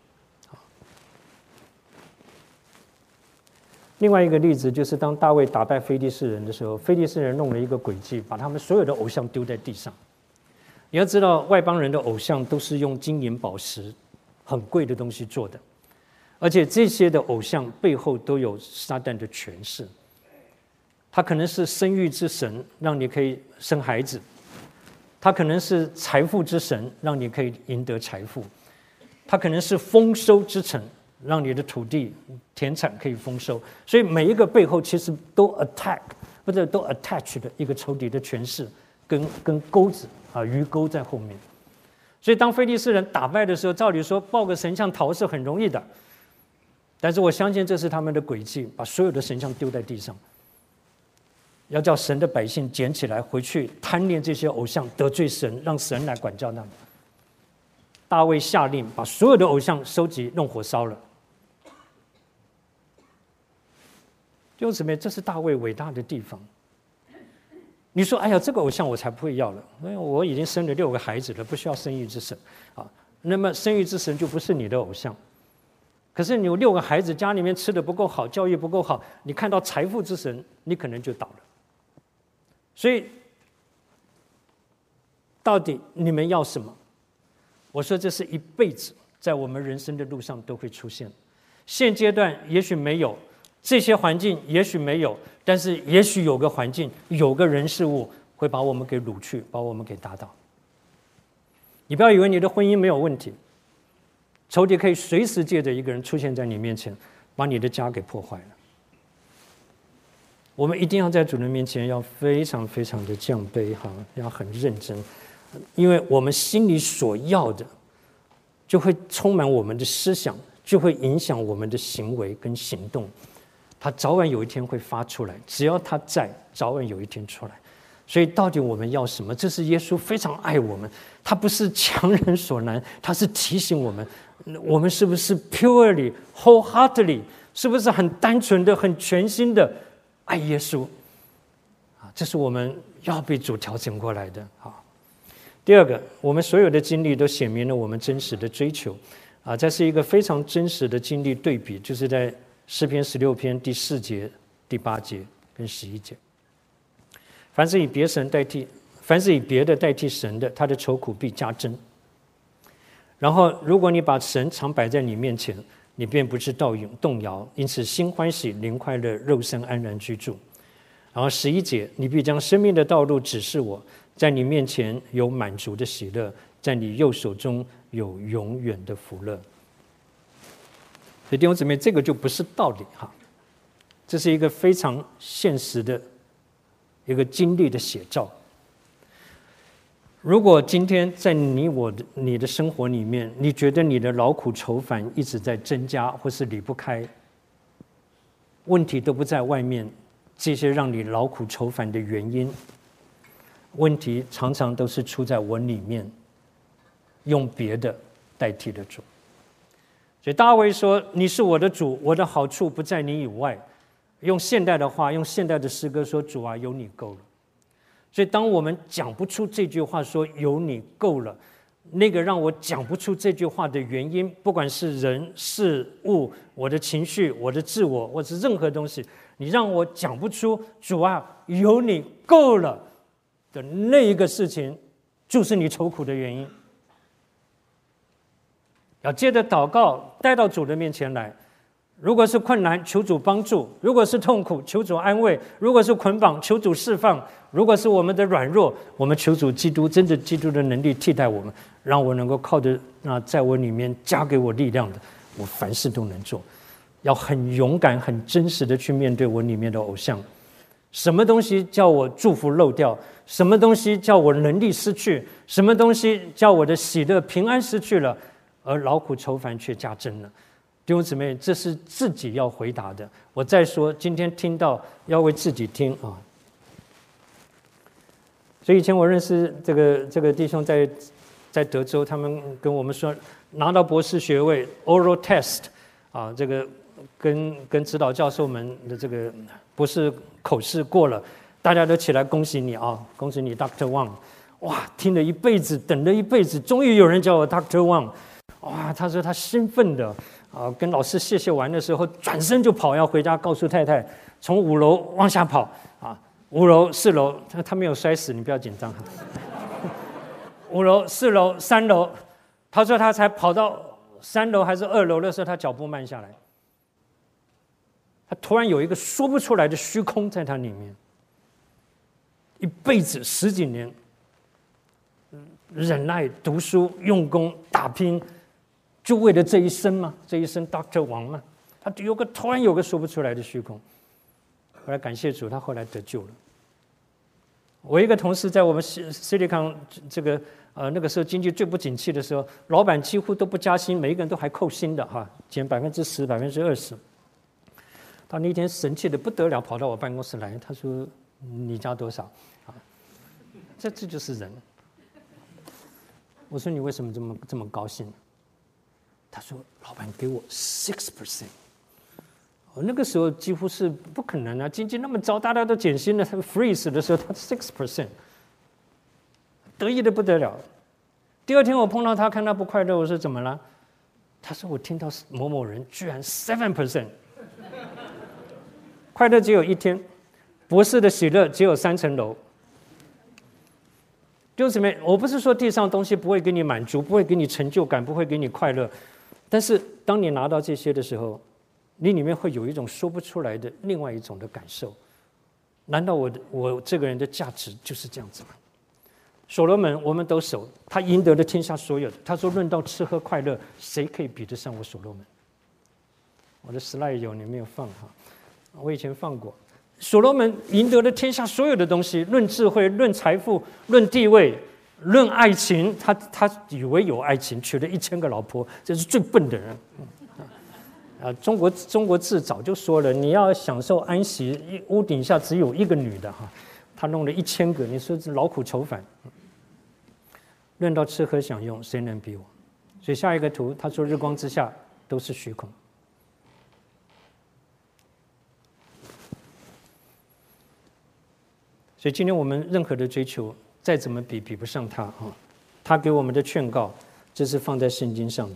另外一个例子就是，当大卫打败非利士人的时候，非利士人弄了一个诡计，把他们所有的偶像丢在地上。你要知道，外邦人的偶像都是用金银宝石很贵的东西做的，而且这些的偶像背后都有撒旦的权势。他可能是生育之神，让你可以生孩子；他可能是财富之神，让你可以赢得财富；他可能是丰收之神，让你的土地田产可以丰收。所以每一个背后其实都 attack 或者都 attach 的一个仇敌的权势跟跟钩子啊鱼钩在后面。所以当非利士人打败的时候，照理说抱个神像逃是很容易的，但是我相信这是他们的诡计，把所有的神像丢在地上，要叫神的百姓捡起来回去贪恋这些偶像，得罪神，让神来管教他们。大卫下令把所有的偶像收集，弄火烧了。弟兄姊妹，这是大卫伟大的地方。你说：“哎呀，这个偶像我才不会要了，因为我已经生了六个孩子了，不需要生育之神啊。那么生育之神就不是你的偶像。可是你有六个孩子，家里面吃的不够好，教育不够好，你看到财富之神，你可能就倒了。所以，到底你们要什么？我说这是一辈子在我们人生的路上都会出现。现阶段也许没有。”这些环境也许没有，但是也许有个环境，有个人事物会把我们给掳去，把我们给打倒。你不要以为你的婚姻没有问题，仇敌可以随时借着一个人出现在你面前，把你的家给破坏了。我们一定要在主人面前要非常非常的降卑哈，要很认真，因为我们心里所要的，就会充满我们的思想，就会影响我们的行为跟行动。他早晚有一天会发出来，只要他在，早晚有一天出来。所以到底我们要什么？这是耶稣非常爱我们，他不是强人所难，他是提醒我们，我们是不是 purely wholeheartedly， 是不是很单纯的、很全心的爱耶稣啊？这是我们要被主调整过来的啊。 第二个，我们所有的经历都显明了我们真实的追求啊，这是一个非常真实的经历对比，就是在诗篇十六篇第四节、第八节跟十一节。凡是以别神代替，凡是以别的代替神的，他的愁苦必加增。然后，如果你把神常摆在你面前，你便不致动动摇，因此心欢喜，灵快乐，肉身安然居住。然后十一节，你必将生命的道路指示我，在你面前有满足的喜乐，在你右手中有永远的福乐。所以弟兄姊妹，这个就不是道理哈，这是一个非常现实的一个经历的写照。如果今天在你我的你的生活里面，你觉得你的劳苦愁烦一直在增加，或是离不开，问题都不在外面，这些让你劳苦愁烦的原因，问题常常都是出在我里面，用别的代替了主。所以大卫说：“你是我的主，我的好处不在你以外。”用现代的话，用现代的诗歌说：“主啊，有你够了。”所以，当我们讲不出这句话说“有你够了”，那个让我讲不出这句话的原因，不管是人、事物、我的情绪、我的自我，或是任何东西，你让我讲不出“主啊，有你够了”的那一个事情，就是你愁苦的原因。要接着祷告，带到主的面前来。如果是困难，求主帮助；如果是痛苦，求主安慰；如果是捆绑，求主释放；如果是我们的软弱，我们求主基督真的基督的能力替代我们，让我能够靠着那在我里面加给我力量的，我凡事都能做。要很勇敢、很真实的去面对我里面的偶像。什么东西叫我祝福漏掉？什么东西叫我能力失去？什么东西叫我的喜乐平安失去了，而劳苦愁烦却加增了？弟兄姊妹，这是自己要回答的。我再说，今天听到要为自己听啊。所以以前我认识这个这个弟兄在在德州，他们跟我们说，拿到博士学位 oral test 啊，这个跟跟指导教授们的这个博士口试过了，大家都起来恭喜你啊，恭喜你 Doctor Wang。哇，听了一辈子，等了一辈子，终于有人叫我 Doctor Wang。哇，他说他兴奋的。啊，跟老师谢谢完的时候，转身就跑，要回家告诉太太，从五楼往下跑啊，五楼、四楼，他他没有摔死，你不要紧张。五楼、四楼、三楼，他说他才跑到三楼还是二楼的时候，他脚步慢下来，他突然有一个说不出来的虚空在他里面，一辈子十几年，忍耐、读书、用功、打拼。就为了这一生吗？这一生 Doctor 王吗？他有个突然有个说不出来的虚空。后来感谢主，他后来得救了。我一个同事在我们 Silicon 这个呃那个时候经济最不景气的时候，老板几乎都不加薪，每一个人都还扣薪的哈，减百分之十、百分之二十。他那天神气的不得了，跑到我办公室来，他说：“你加多少？”啊，这这就是人。我说：“你为什么这么这么高兴？”他说：“老板给我 six percent。”我那个时候几乎是不可能啊，经济那么糟，大家都减薪了，他 freeze 的时候，他 six percent， 得意的不得了。第二天我碰到他，看他不快乐，我说：“怎么了？”他说：“我听到某某人居然 seven percent， 快乐只有一天，博士的喜乐只有三层楼。”弟兄姊妹，我不是说地上东西不会给你满足，不会给你成就感，不会给你快乐。但是当你拿到这些的时候，你里面会有一种说不出来的另外一种的感受。难道我我这个人的价值就是这样子吗？所罗门我们都熟，他赢得了天下所有的。他说：“论到吃喝快乐，谁可以比得上我所罗门？”我的 slide 有，你没有放哈？我以前放过。所罗门赢得了天下所有的东西，论智慧，论财富，论地位，论爱情，他他以为有爱情，娶了一千个老婆，这是最笨的人。啊，中国中国字早就说了，你要享受安息，屋顶下只有一个女的哈，他弄了一千个，你说这劳苦愁烦。论到吃喝享用，谁能比我？所以下一个图，他说日光之下都是虚空。所以今天我们任何的追求，再怎么比，比不上他啊！ 他给我们的劝告，这是放在圣经上的。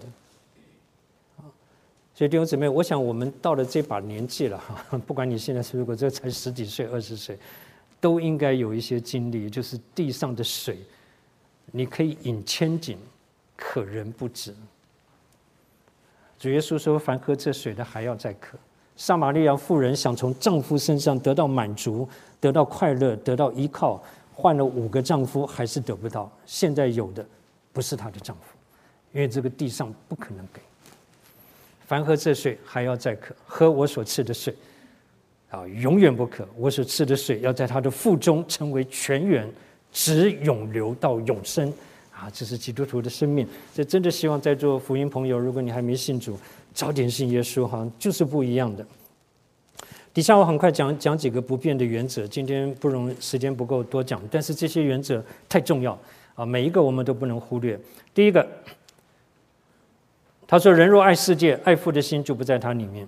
所以弟兄姊妹，我想我们到了这把年纪了哈，不管你现在是如果这才十几岁、二十岁，都应该有一些经历，就是地上的水，你可以饮千井，可人不知。主耶稣说：“凡喝这水的，还要再渴。”撒玛利亚妇人想从丈夫身上得到满足、得到快乐、得到依靠，换了五个丈夫还是得不到。现在有的不是她的丈夫，因为这个地上不可能给。凡喝这水还要再渴，喝我所赐的水啊，永远不渴。我所赐的水要在他的腹中成为泉源，直涌流到永生啊！这是基督徒的生命。这真的希望在座福音朋友，如果你还没信主，早点信耶稣哈，就是不一样的。底下我很快讲讲几个不变的原则，今天不容时间不够多讲，但是这些原则太重要啊，每一个我们都不能忽略。第一个，他说：“人若爱世界，爱父的心就不在他里面。”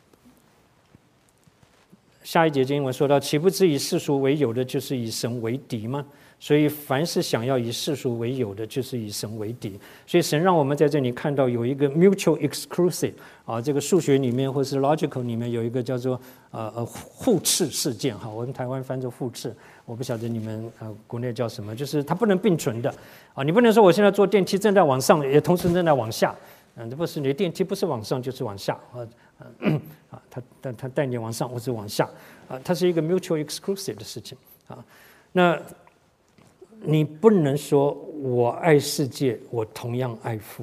下一节经文说到：“岂不知以世俗为友的，就是以神为敌吗？所以凡是想要以世俗为友的，就是以神为敌。”所以神让我们在这里看到有一个 mutual exclusive 啊，这个数学里面或是 logical 里面有一个叫做呃呃互斥事件哈，我们台湾翻作互斥，我不晓得你们呃国内叫什么，就是它不能并存的啊，你不能说我现在坐电梯正在往上，也同时正在往下。嗯，这不是你的电梯不是往上就是往下啊，啊，它但它带你往上或者往下啊，它是一个 mutual exclusive 的事情啊。那你不能说我爱世界，我同样爱父，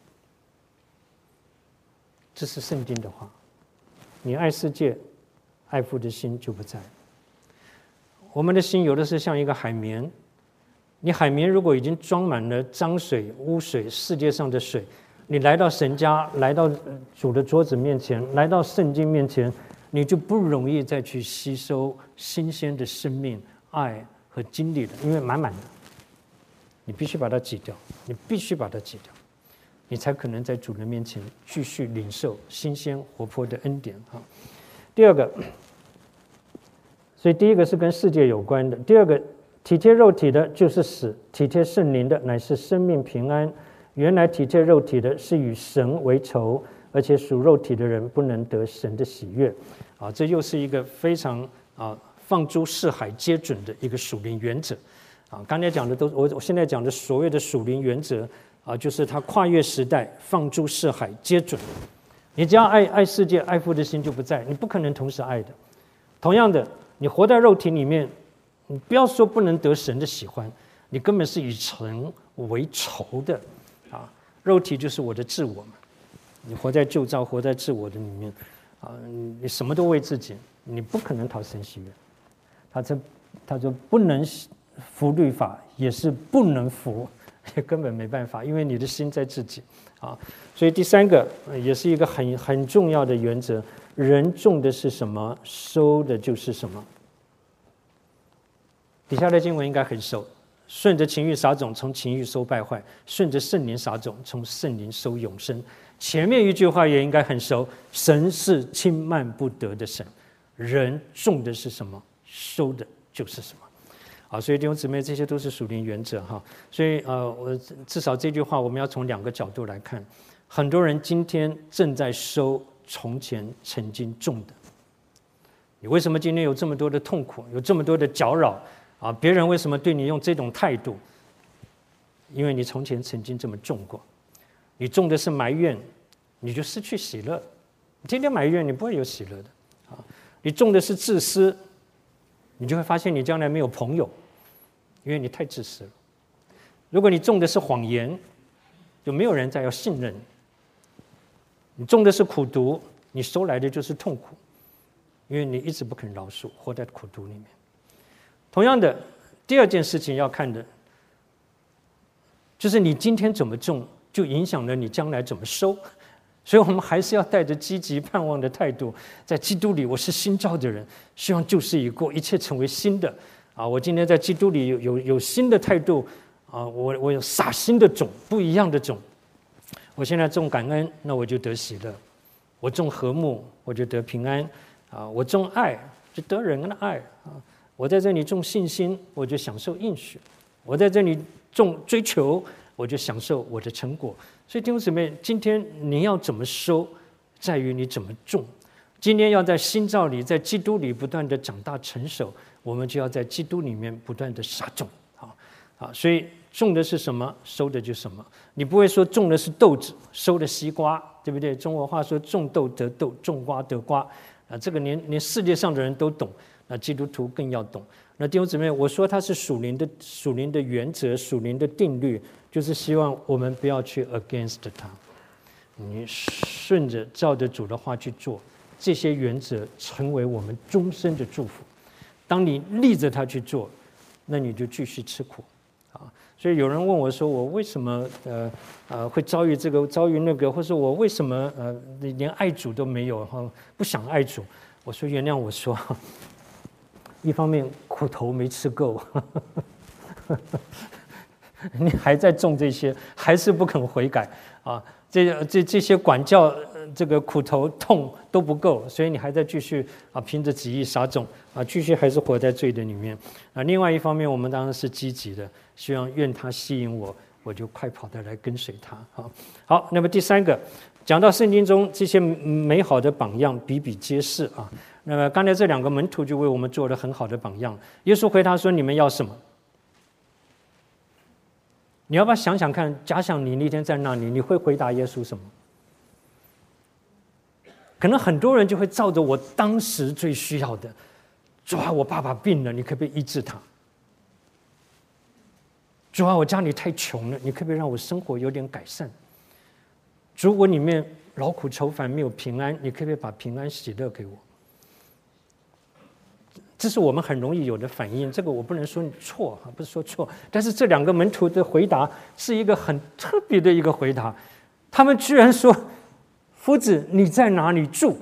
这是圣经的话。你爱世界，爱父的心就不在。我们的心有的是像一个海绵，你海绵如果已经装满了脏水、污水、世界上的水。你来到神家，来到主的桌子面前，来到圣经面前，你就不容易再去吸收新鲜的生命、爱和经历了，因为满满的，你必须把它挤掉，你必须把它挤掉，你才可能在主的面前继续领受新鲜活泼的恩典啊。第二个，所以第一个是跟世界有关的，第二个，体贴肉体的就是死，体贴圣灵的乃是生命平安。原来体贴肉体的是与神为仇，而且属肉体的人不能得神的喜悦。啊，这又是一个非常啊放诸四海皆准的一个属灵原则。啊，刚才讲的都我我现在讲的所谓的属灵原则啊，就是它跨越时代，放诸四海皆准。你只要爱爱世界，爱父的心就不在，你不可能同时爱的。同样的，你活在肉体里面，你不要说不能得神的喜欢，你根本是与神为仇的。啊，肉体就是我的自我嘛，你活在旧造，活在自我的里面，啊，你什么都为自己，你不可能讨神喜悦。他这他说不能服律法，也是不能服，也根本没办法，因为你的心在自己啊。所以第三个也是一个很很重要的原则：人种的是什么，收的就是什么。底下的经文应该很熟。顺着情欲撒种，从情欲收败坏；顺着圣灵撒种，从圣灵收永生。前面一句话也应该很熟：神是轻慢不得的神，人种的是什么，收的就是什么。啊，所以弟兄姊妹，这些都是属灵原则哈。所以呃，我至少这句话我们要从两个角度来看。很多人今天正在收从前曾经种的。你为什么今天有这么多的痛苦，有这么多的搅扰？啊，别人为什么对你用这种态度？因为你从前曾经这么种过，你种的是埋怨，你就失去喜乐。你天天埋怨，你不会有喜乐的啊。你种的是自私，你就会发现你将来没有朋友，因为你太自私了。如果你种的是谎言，就没有人再要信任你。你种的是苦毒，你收来的就是痛苦，因为你一直不肯饶恕，活在苦毒里面。同样的，第二件事情要看的，就是你今天怎么种，就影响了你将来怎么收。所以我们还是要带着积极盼望的态度，在基督里我是新造的人，希望旧事已过，一切成为新的。啊，我今天在基督里有有有新的态度，啊，我我有撒新的种，不一样的种。我现在种感恩，那我就得喜乐；我种和睦，我就得平安。啊，我种爱，就得人的爱啊。我在这里种信心，我就享受应许；我在这里种追求我就享受我的成果。所以弟兄姊妹，今天你要怎么收，在于你怎么种。今天要在新造里，在基督里不断的长大成熟，我们就要在基督里面不断的撒种。好，好，所以种的是什么，收的就是什么。你不会说种的是豆子，收的西瓜，对不对？中国话说种豆得豆，种瓜得瓜。啊，这个连连世界上的人都懂，那基督徒更要懂。那弟兄姊妹，我说它是属灵的属灵的原则，属灵的定律，就是希望我们不要去 against 它，你顺着照着主的话去做，这些原则成为我们终身的祝福。当你立着它去做，那你就继续吃苦啊。所以有人问我说，我为什么呃呃会遭遇这个遭遇那个，或者我为什么呃连爱主都没有哈，不想爱主？我说原谅我说。一方面苦头没吃够，你还在种这些，还是不肯悔改啊！这这这些管教，这个苦头痛都不够，所以你还在继续啊，凭着己意撒种啊，继续还是活在罪的里面啊。另外一方面，我们当然是积极的，希望愿他吸引我，我就快跑的来跟随他。好，好，那么第三个，讲到圣经中这些美好的榜样比比皆是啊。那么刚才这两个门徒就为我们做了很好的榜样。耶稣回答说：“你们要什么？”你要不要想想看？假想你那天在那里，你会回答耶稣什么？可能很多人就会照着我当时最需要的，主啊，我爸爸病了，你可不可以医治他？主啊，我家里太穷了，你可不可以让我生活有点改善？主，我里面劳苦愁烦，没有平安，你可不可以把平安喜乐给我？这是我们很容易有的反应，这个我不能说你错啊，不是说错，但是这两个门徒的回答是一个很特别的一个回答，他们居然说：“夫子，你在哪里住？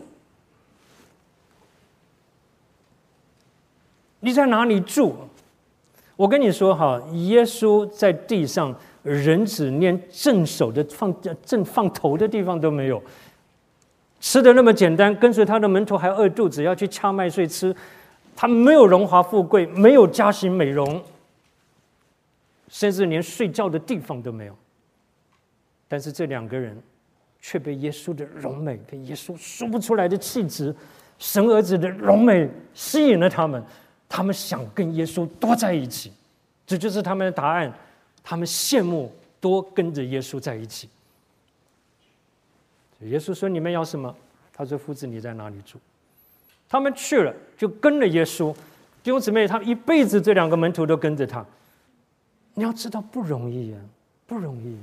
你在哪里住？”我跟你说哈，耶稣在地上，人子连正手的放正放头的地方都没有，吃的那么简单，跟随他的门徒还饿肚子，要去掐麦穗吃。他没有荣华富贵，没有家型美容，甚至连睡觉的地方都没有。但是这两个人却被耶稣的荣美，被耶稣说不出来的气质，神儿子的荣美吸引了他们，他们想跟耶稣多在一起，这就是他们的答案。他们羡慕多跟着耶稣在一起。耶稣说：“你们要什么？”他说：“夫子，你在哪里住？”他们去了，就跟了耶稣。弟兄姊妹，他们一辈子这两个门徒都跟着他。你要知道不容易啊，不容易。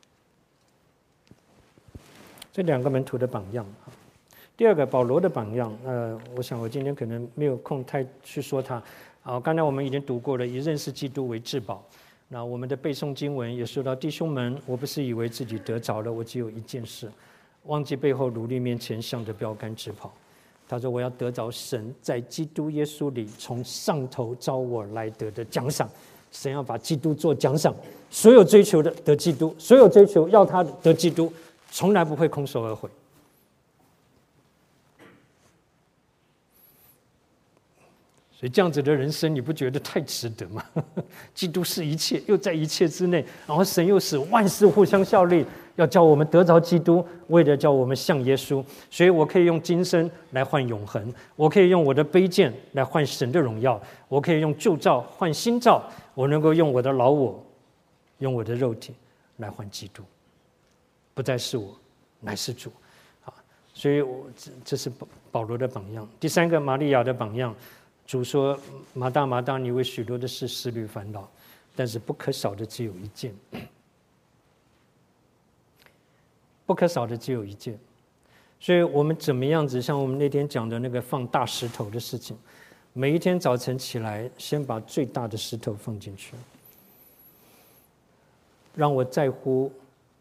这两个门徒的榜样。第二个，保罗的榜样。呃，我想我今天可能没有空太去说他。啊，刚才我们已经读过了，以认识基督为至宝。那我们的背诵经文也说到，弟兄们，我不是以为自己得着了，我只有一件事，忘记背后，努力面前，向着标杆直跑。他说：“我要得着神在基督耶稣里从上头召我来得的奖赏。神要把基督做奖赏，所有追求的得基督，所有追求要他得基督，从来不会空手而回。”所以这样子的人生，你不觉得太值得吗？基督是一切，又在一切之内，然后神又使万事互相效力，要叫我们得着基督，为了叫我们像耶稣。所以我可以用今生来换永恒，我可以用我的卑贱来换神的荣耀，我可以用旧造换新造，我能够用我的老我，用我的肉体来换基督，不再是我，乃是主。啊，所以我这这是保罗的榜样。第三个，玛利亚的榜样。主说：“马大马大，你为许多的事思虑烦恼，但是不可少的只有一件。不可少的只有一件。所以我们怎么样子？像我们那天讲的那个放大石头的事情，每一天早晨起来，先把最大的石头放进去，让我在乎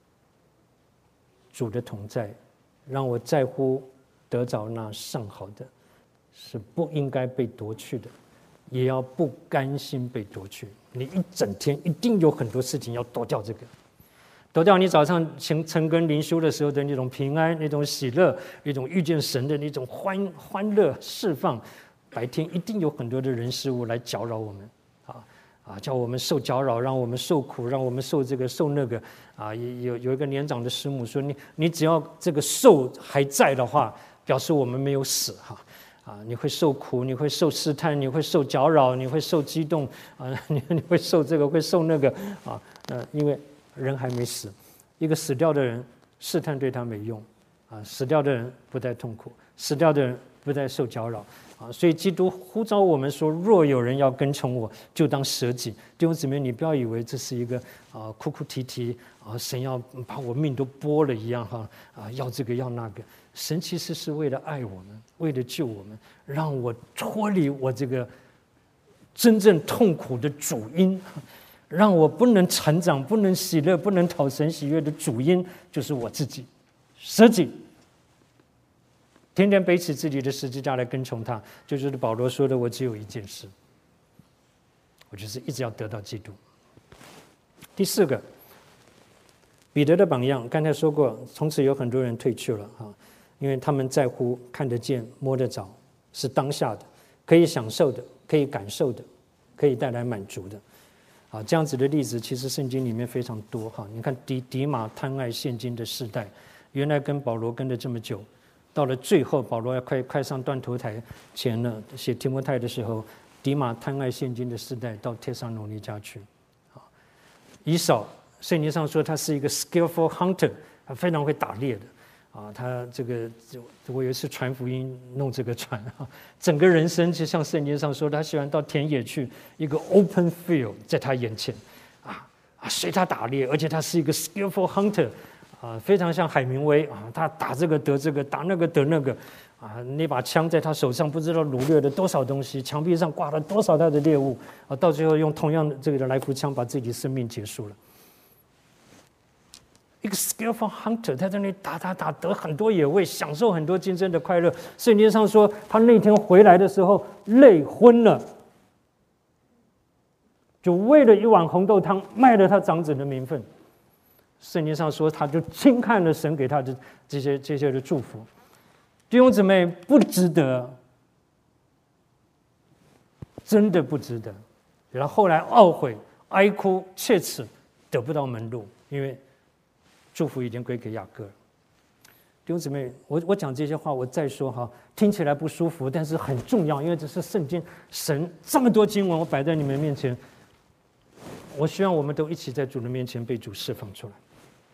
主的同在，让我在乎得着那上好的。”是不应该被夺去的，也要不甘心被夺去。你一整天一定有很多事情要夺掉这个，夺掉你早上晨晨更灵修的时候的那种平安、那种喜乐、那种遇见神的那种欢欢乐释放。白天一定有很多的人事物来搅扰我们啊。 啊，叫我们受搅扰，让我们受苦，让我们受这个受那个啊。有有一个年长的师母说：“你你只要这个受还在的话，表示我们没有死哈。啊，你会受苦，你会受试探，你会受搅扰，你会受激动啊，你你会受这个，会受那个啊。呃，因为人还没死，一个死掉的人，试探对他没用啊，死掉的人不再痛苦，死掉的人不再受搅扰。”啊，所以基督呼召我们说：若有人要跟从我，就当舍己。弟兄姊妹，你不要以为这是一个啊哭哭啼啼啊，神要把我命都剥了一样哈啊，要这个要那个。神其实是为了爱我们，为了救我们，让我脱离我这个真正痛苦的主因，让我不能成长、不能喜乐、不能讨神喜悦的主因，就是我自己，舍己。天天背起自己的十字架来跟从他，就是保罗说的：“我只有一件事，我就是一直要得到基督。”第四个，彼得的榜样，刚才说过，从此有很多人退去了啊，因为他们在乎看得见、摸得着，是当下的，可以享受的，可以感受的，可以带来满足的。啊，这样子的例子其实圣经里面非常多哈。你看迪迪马贪爱现今的世代，原来跟保罗跟了这么久。到了最后，保罗要快快上断头台前了，写提摩太的时候，迪马贪爱现今的时代，到帖撒罗尼迦去。以扫，圣经上说他是一个 skillful hunter， 他非常会打猎的。啊，他这个我有一次传福音弄这个船啊，整个人生就像圣经上说，他喜欢到田野去，一个 open field 在他眼前，啊啊随他打猎，而且他是一个 skillful hunter。啊，非常像海明威啊，他打这个得这个，打那个得那个，啊，那把枪在他手上不知道掳掠了多少东西，墙壁上挂了多少他的猎物，啊，到最后用同样的这个来福枪把自己生命结束了。一个 skillful hunter， 他在那里打打打，得很多野味，享受很多今生的快乐。圣经上说，他那天回来的时候累昏了，就为了一碗红豆汤卖了他长子的名分。圣经上说，他就轻看了神给他的这些这些的祝福。弟兄姊妹，不值得，真的不值得。然后后来懊悔、哀哭、切齿，得不到门路，因为祝福已经归给雅各了。弟兄姊妹，我我讲这些话，我再说哈，听起来不舒服，但是很重要，因为这是圣经，神这么多经文，我摆在你们面前，我希望我们都一起在主的面前被主释放出来。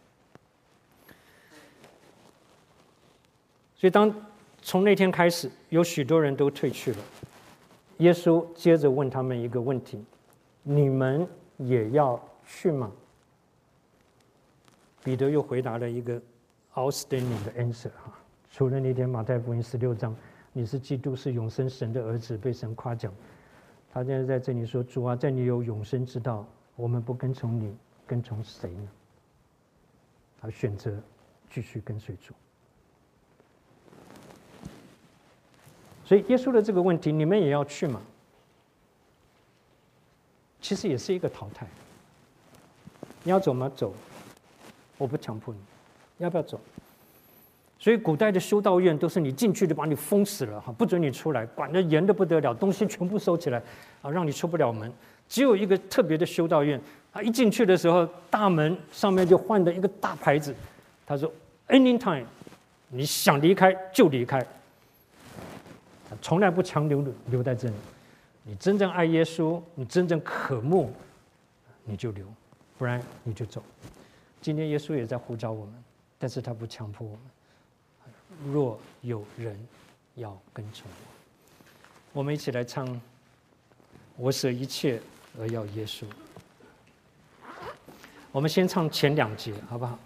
所以当从那天开始，有许多人都退去了。耶稣接着问他们一个问题：你们也要去吗？彼得又回答了一个 outstanding 的 answer 哈。除了那天马太福音十六章，你是基督，是永生神的儿子，被神夸奖。他现在在这里说：主啊，在你有永生之道，我们不跟从你，跟从谁呢？他选择继续跟随主。所以耶稣的这个问题，你们也要去吗？其实也是一个淘汰。你要走吗？走，我不强迫你。要不要走？所以古代的修道院都是你进去就把你封死了哈，不准你出来，管得严得不得了，东西全部收起来啊，让你出不了门。只有一个特别的修道院，啊，一进去的时候，大门上面就换了一个大牌子，他说 ：“Anytime， 你想离开就离开。”从来不强留留在这里。你真正爱耶稣，你真正渴慕，你就留，不然你就走。今天耶稣也在呼召我们，但是他不强迫我们。若有人要跟从我，我们一起来唱：我舍一切而要耶稣。我们先唱前两节，好不好？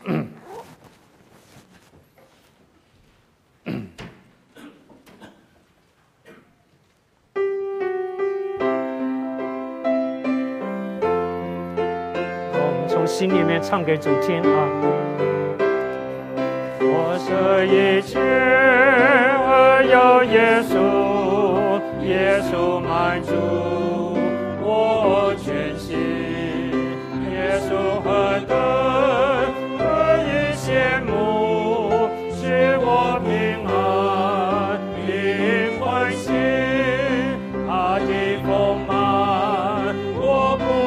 心里面唱给主听啊！我舍一切而要耶稣，耶稣满足我全心，耶稣何等可以羡慕，使我平安平欢喜，他的丰满我不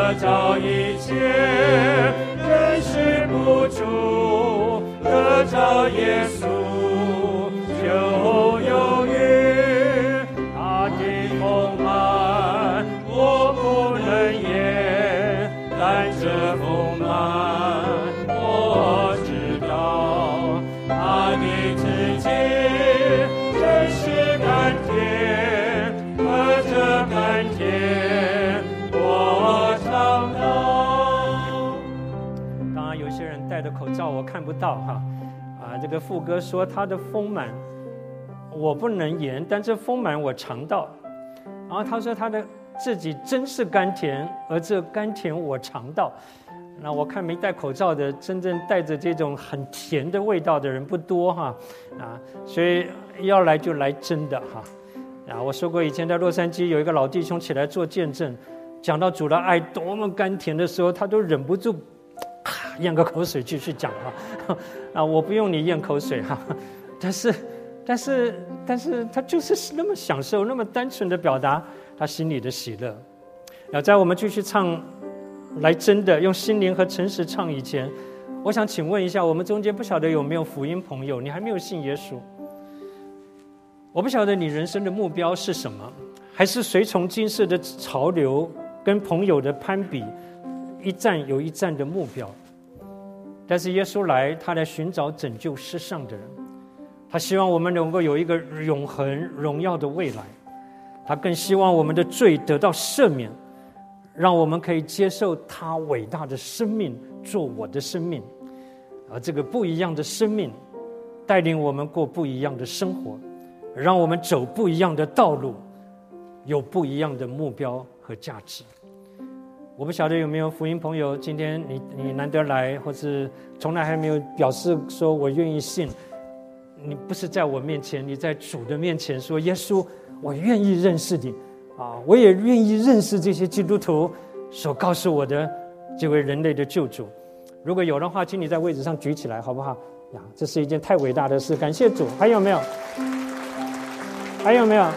得着一切，认识不住，得着耶稣就有余。他的丰满我不能言，但这丰满我知道，他的自己真是甘甜，而这甘甜我尝到。 当然有些人戴着口罩我看不到哈，啊，这个副歌说他的丰满我不能言，但这丰满我尝到。然后他说他的自己真是甘甜，而这甘甜我尝到。那我看没戴口罩的，真正带着这种很甜的味道的人不多哈，啊，所以要来就来真的哈。啊，我说过以前在洛杉矶有一个老弟兄起来做见证，讲到主的爱多么甘甜的时候，他都忍不住啪咽个口水继续讲哈。啊，我不用你咽口水哈，但是但是但是他就是那么享受，那么单纯的表达他心里的喜乐。要在我们继续唱来真的用心灵和诚实唱以前，我想请问一下，我们中间不晓得有没有福音朋友，你还没有信耶稣，我不晓得你人生的目标是什么，还是随从今世的潮流跟朋友的攀比，一站有一站的目标。但是耶稣来，他来寻找拯救世上的人，他希望我们能够有一个永恒荣耀的未来，他更希望我们的罪得到赦免，让我们可以接受他伟大的生命做我的生命，而这个不一样的生命带领我们过不一样的生活，让我们走不一样的道路，有不一样的目标和价值。我不晓得有没有福音朋友，今天你你难得来，或是从来还没有表示说我愿意信，你不是在我面前，你在主的面前说，耶稣我愿意认识你啊，我也愿意认识这些基督徒所告诉我的这位人类的救主。如果有的话，请你在位置上举起来好不好呀？这是一件太伟大的事，感谢主。还有没有？还有没有？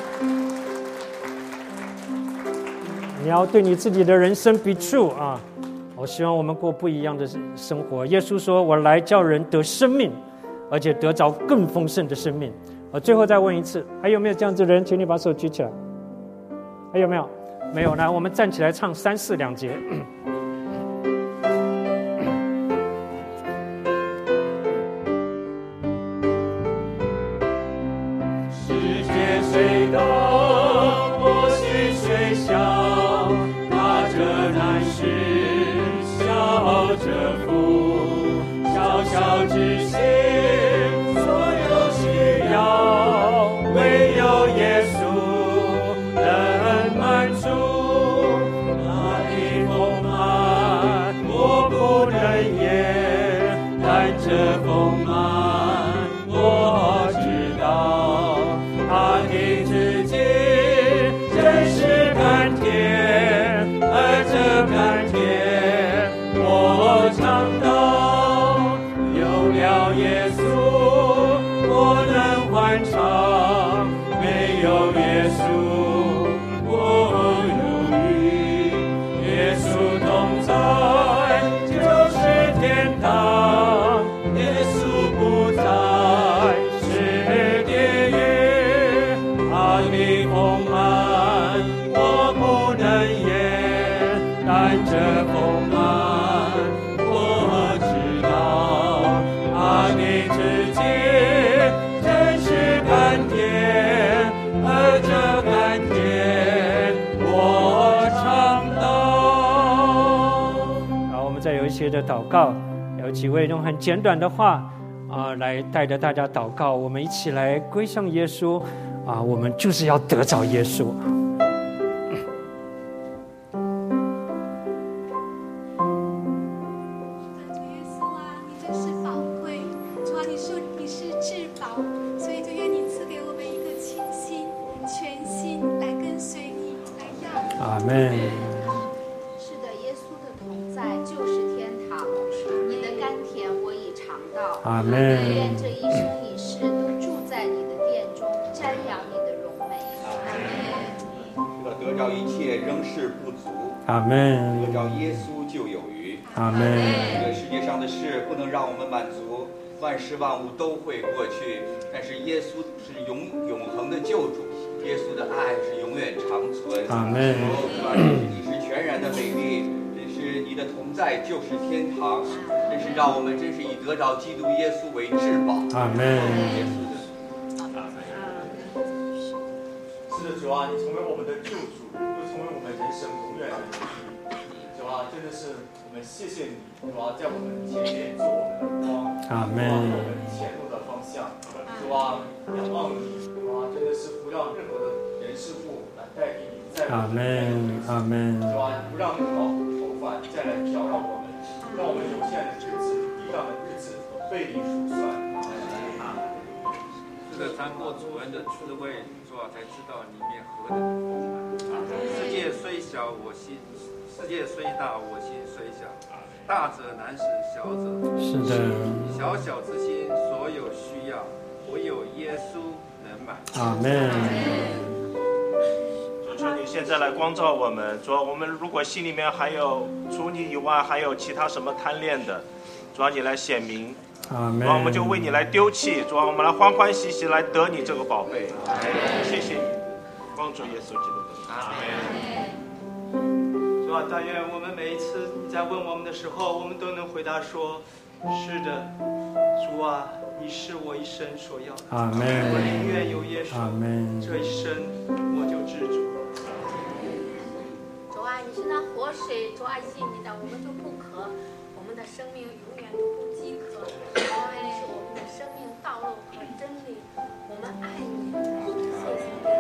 你要对你自己的人生 be true 啊！我希望我们过不一样的生活。耶稣说，我来叫人得生命，而且得着更丰盛的生命。我最后再问一次，还有没有这样子的人？请你把手举起来。还有没有？没有。来，我们站起来唱三四两节。 世界虽大，我心虽小，拿着难事，笑着福，小小之心，所有需要，唯有耶稣能满足。他的丰满我不能言，但这丰满我知道，他的自己真是甘甜，而这甘甜我尝到。有了耶稣我能欢唱，没有耶稣我忧郁。耶稣同在就是天堂，耶稣不在是地狱。他的丰满我不能言，但这丰满我知道，他的自己真是甘甜，而这甘甜我尝到。 好，我们再有一些的祷告，有几位用很简短的话啊，来带着大家祷告。我们一起来归向耶稣啊，我们就是要得着耶稣。 主耶稣啊，你真是宝贵。主啊，你说你是至宝，所以就愿你赐给我们一个清心、全心来跟随你，来要你。 阿门。 是的，耶稣的同在就是天堂，你的甘甜我已尝到。 阿门。 愿这一生一世都住在你的殿中，瞻仰你的荣美。阿门。 这个得着一切仍是不足， 阿门。 得着耶稣就有余。 阿门。 这个世界上的事不能让我们满足，万事万物都会过去，但是耶稣是永永恒的救主，耶稣的爱是永远长存。 阿门。 你是全然的美丽，真是你的同在就是天堂，真是让我们真是以得着基督耶稣为至宝。 阿门。 耶稣的是的，主啊，你成为我们的救主，又成为我们人生永远的意义。主啊，真的是我们谢谢你，主啊，在我们前面做我们的光， 阿门。 我们前路的方向。主啊，仰望你，主啊，真的是不让任何的人事物来代替你，在我们的阿门。 主啊，不让老虎头发再来搅扰我们，让我们有限的日子、地上的日子被你数算。 是的，参过主恩的智慧，主啊，才知道里面何等的丰满。世界虽小，我心；世界虽大，我心虽小。大者难使小者。 是的。 小小之心，所有需要，唯有耶稣能满。 阿门。 主，求你现在来光照我们。主啊，我们如果心里面还有除你以外还有其他什么贪恋的，主啊，你来显明。 阿门。 主啊，我们就为你来丢弃。主啊，我们来欢欢喜喜来得你这个宝贝。谢谢你，光主耶稣基督的。阿门。主啊，但愿我们每一次你在问我们的时候，我们都能回答说：是的，主啊，你是我一生所要的。 阿门。 我宁愿有耶稣， 阿门。 这一生我就知足。 主啊，你是那活水，主啊，信你的我们就不渴，我们的生命永远都不饥渴。主啊，你是我们的生命道路和真理，我们爱你，谢谢你。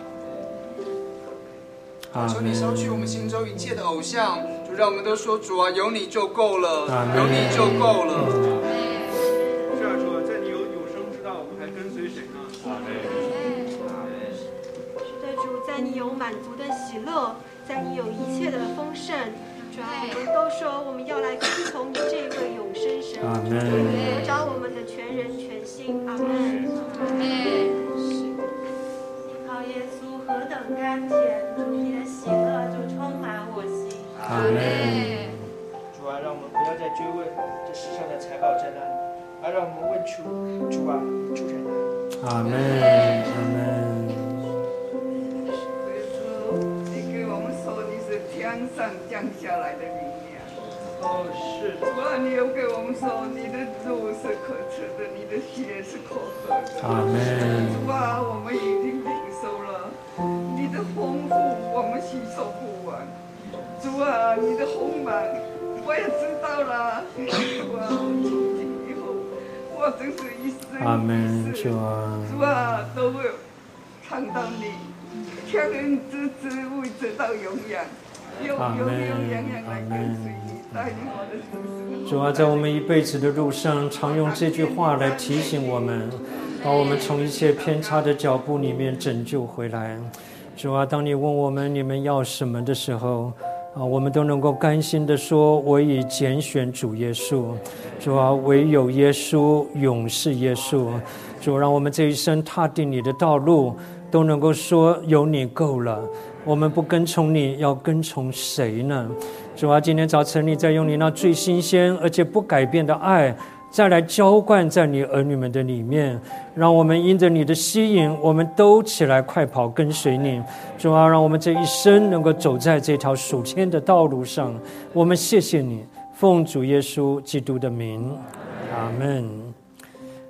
求你烧去我们心中一切的偶像，就让我们都说主啊，有你就够了，有你就够了。 是啊，主啊，在你有有生之道，我还跟随谁呢？阿门。 是的，主，在你有满足的喜乐，在你有一切的丰盛。主啊，我们都说我们要来跟从你这位永生神， 阿门。 得着我们的全人全心。阿门。阿门。靠耶稣何等甘甜，主你的喜乐就充满我心。 阿门。 主啊，让我们不要再追问这世上的财宝在哪里，而让我们问出主啊，你住在哪里。 阿门。阿门。 你给我们说你是天上降下来的灵粮。 哦，是。 主啊，你又给我们说你的肉是可吃的，你的血是可喝的。 阿门。 主啊，我们已经领受了你的丰富，我们吸收不完。主啊，你的丰满我也知道了。主啊，从今以后我真是一生阿门。主啊， 主啊，都会看到你天人之子会直到永远，永永永远远来跟随你，带领我的人生。 主啊，在我们一辈子的路上，常用这句话来提醒我们，把我们从一切偏差的脚步里面拯救回来。主啊，当你问我们你们要什么的时候，啊，我们都能够甘心的说，我已拣选主耶稣。主啊，唯有耶稣，永是耶稣。主，让我们这一生踏定你的道路，都能够说有你够了。我们不跟从你，要跟从谁呢？主啊，今天早晨你再用你那最新鲜而且不改变的爱，再来浇灌在你儿女们的里面，让我们因着你的吸引，我们都起来快跑跟随你。主啊，让我们这一生能够走在这条属天的道路上。我们谢谢你，奉主耶稣基督的名，阿们。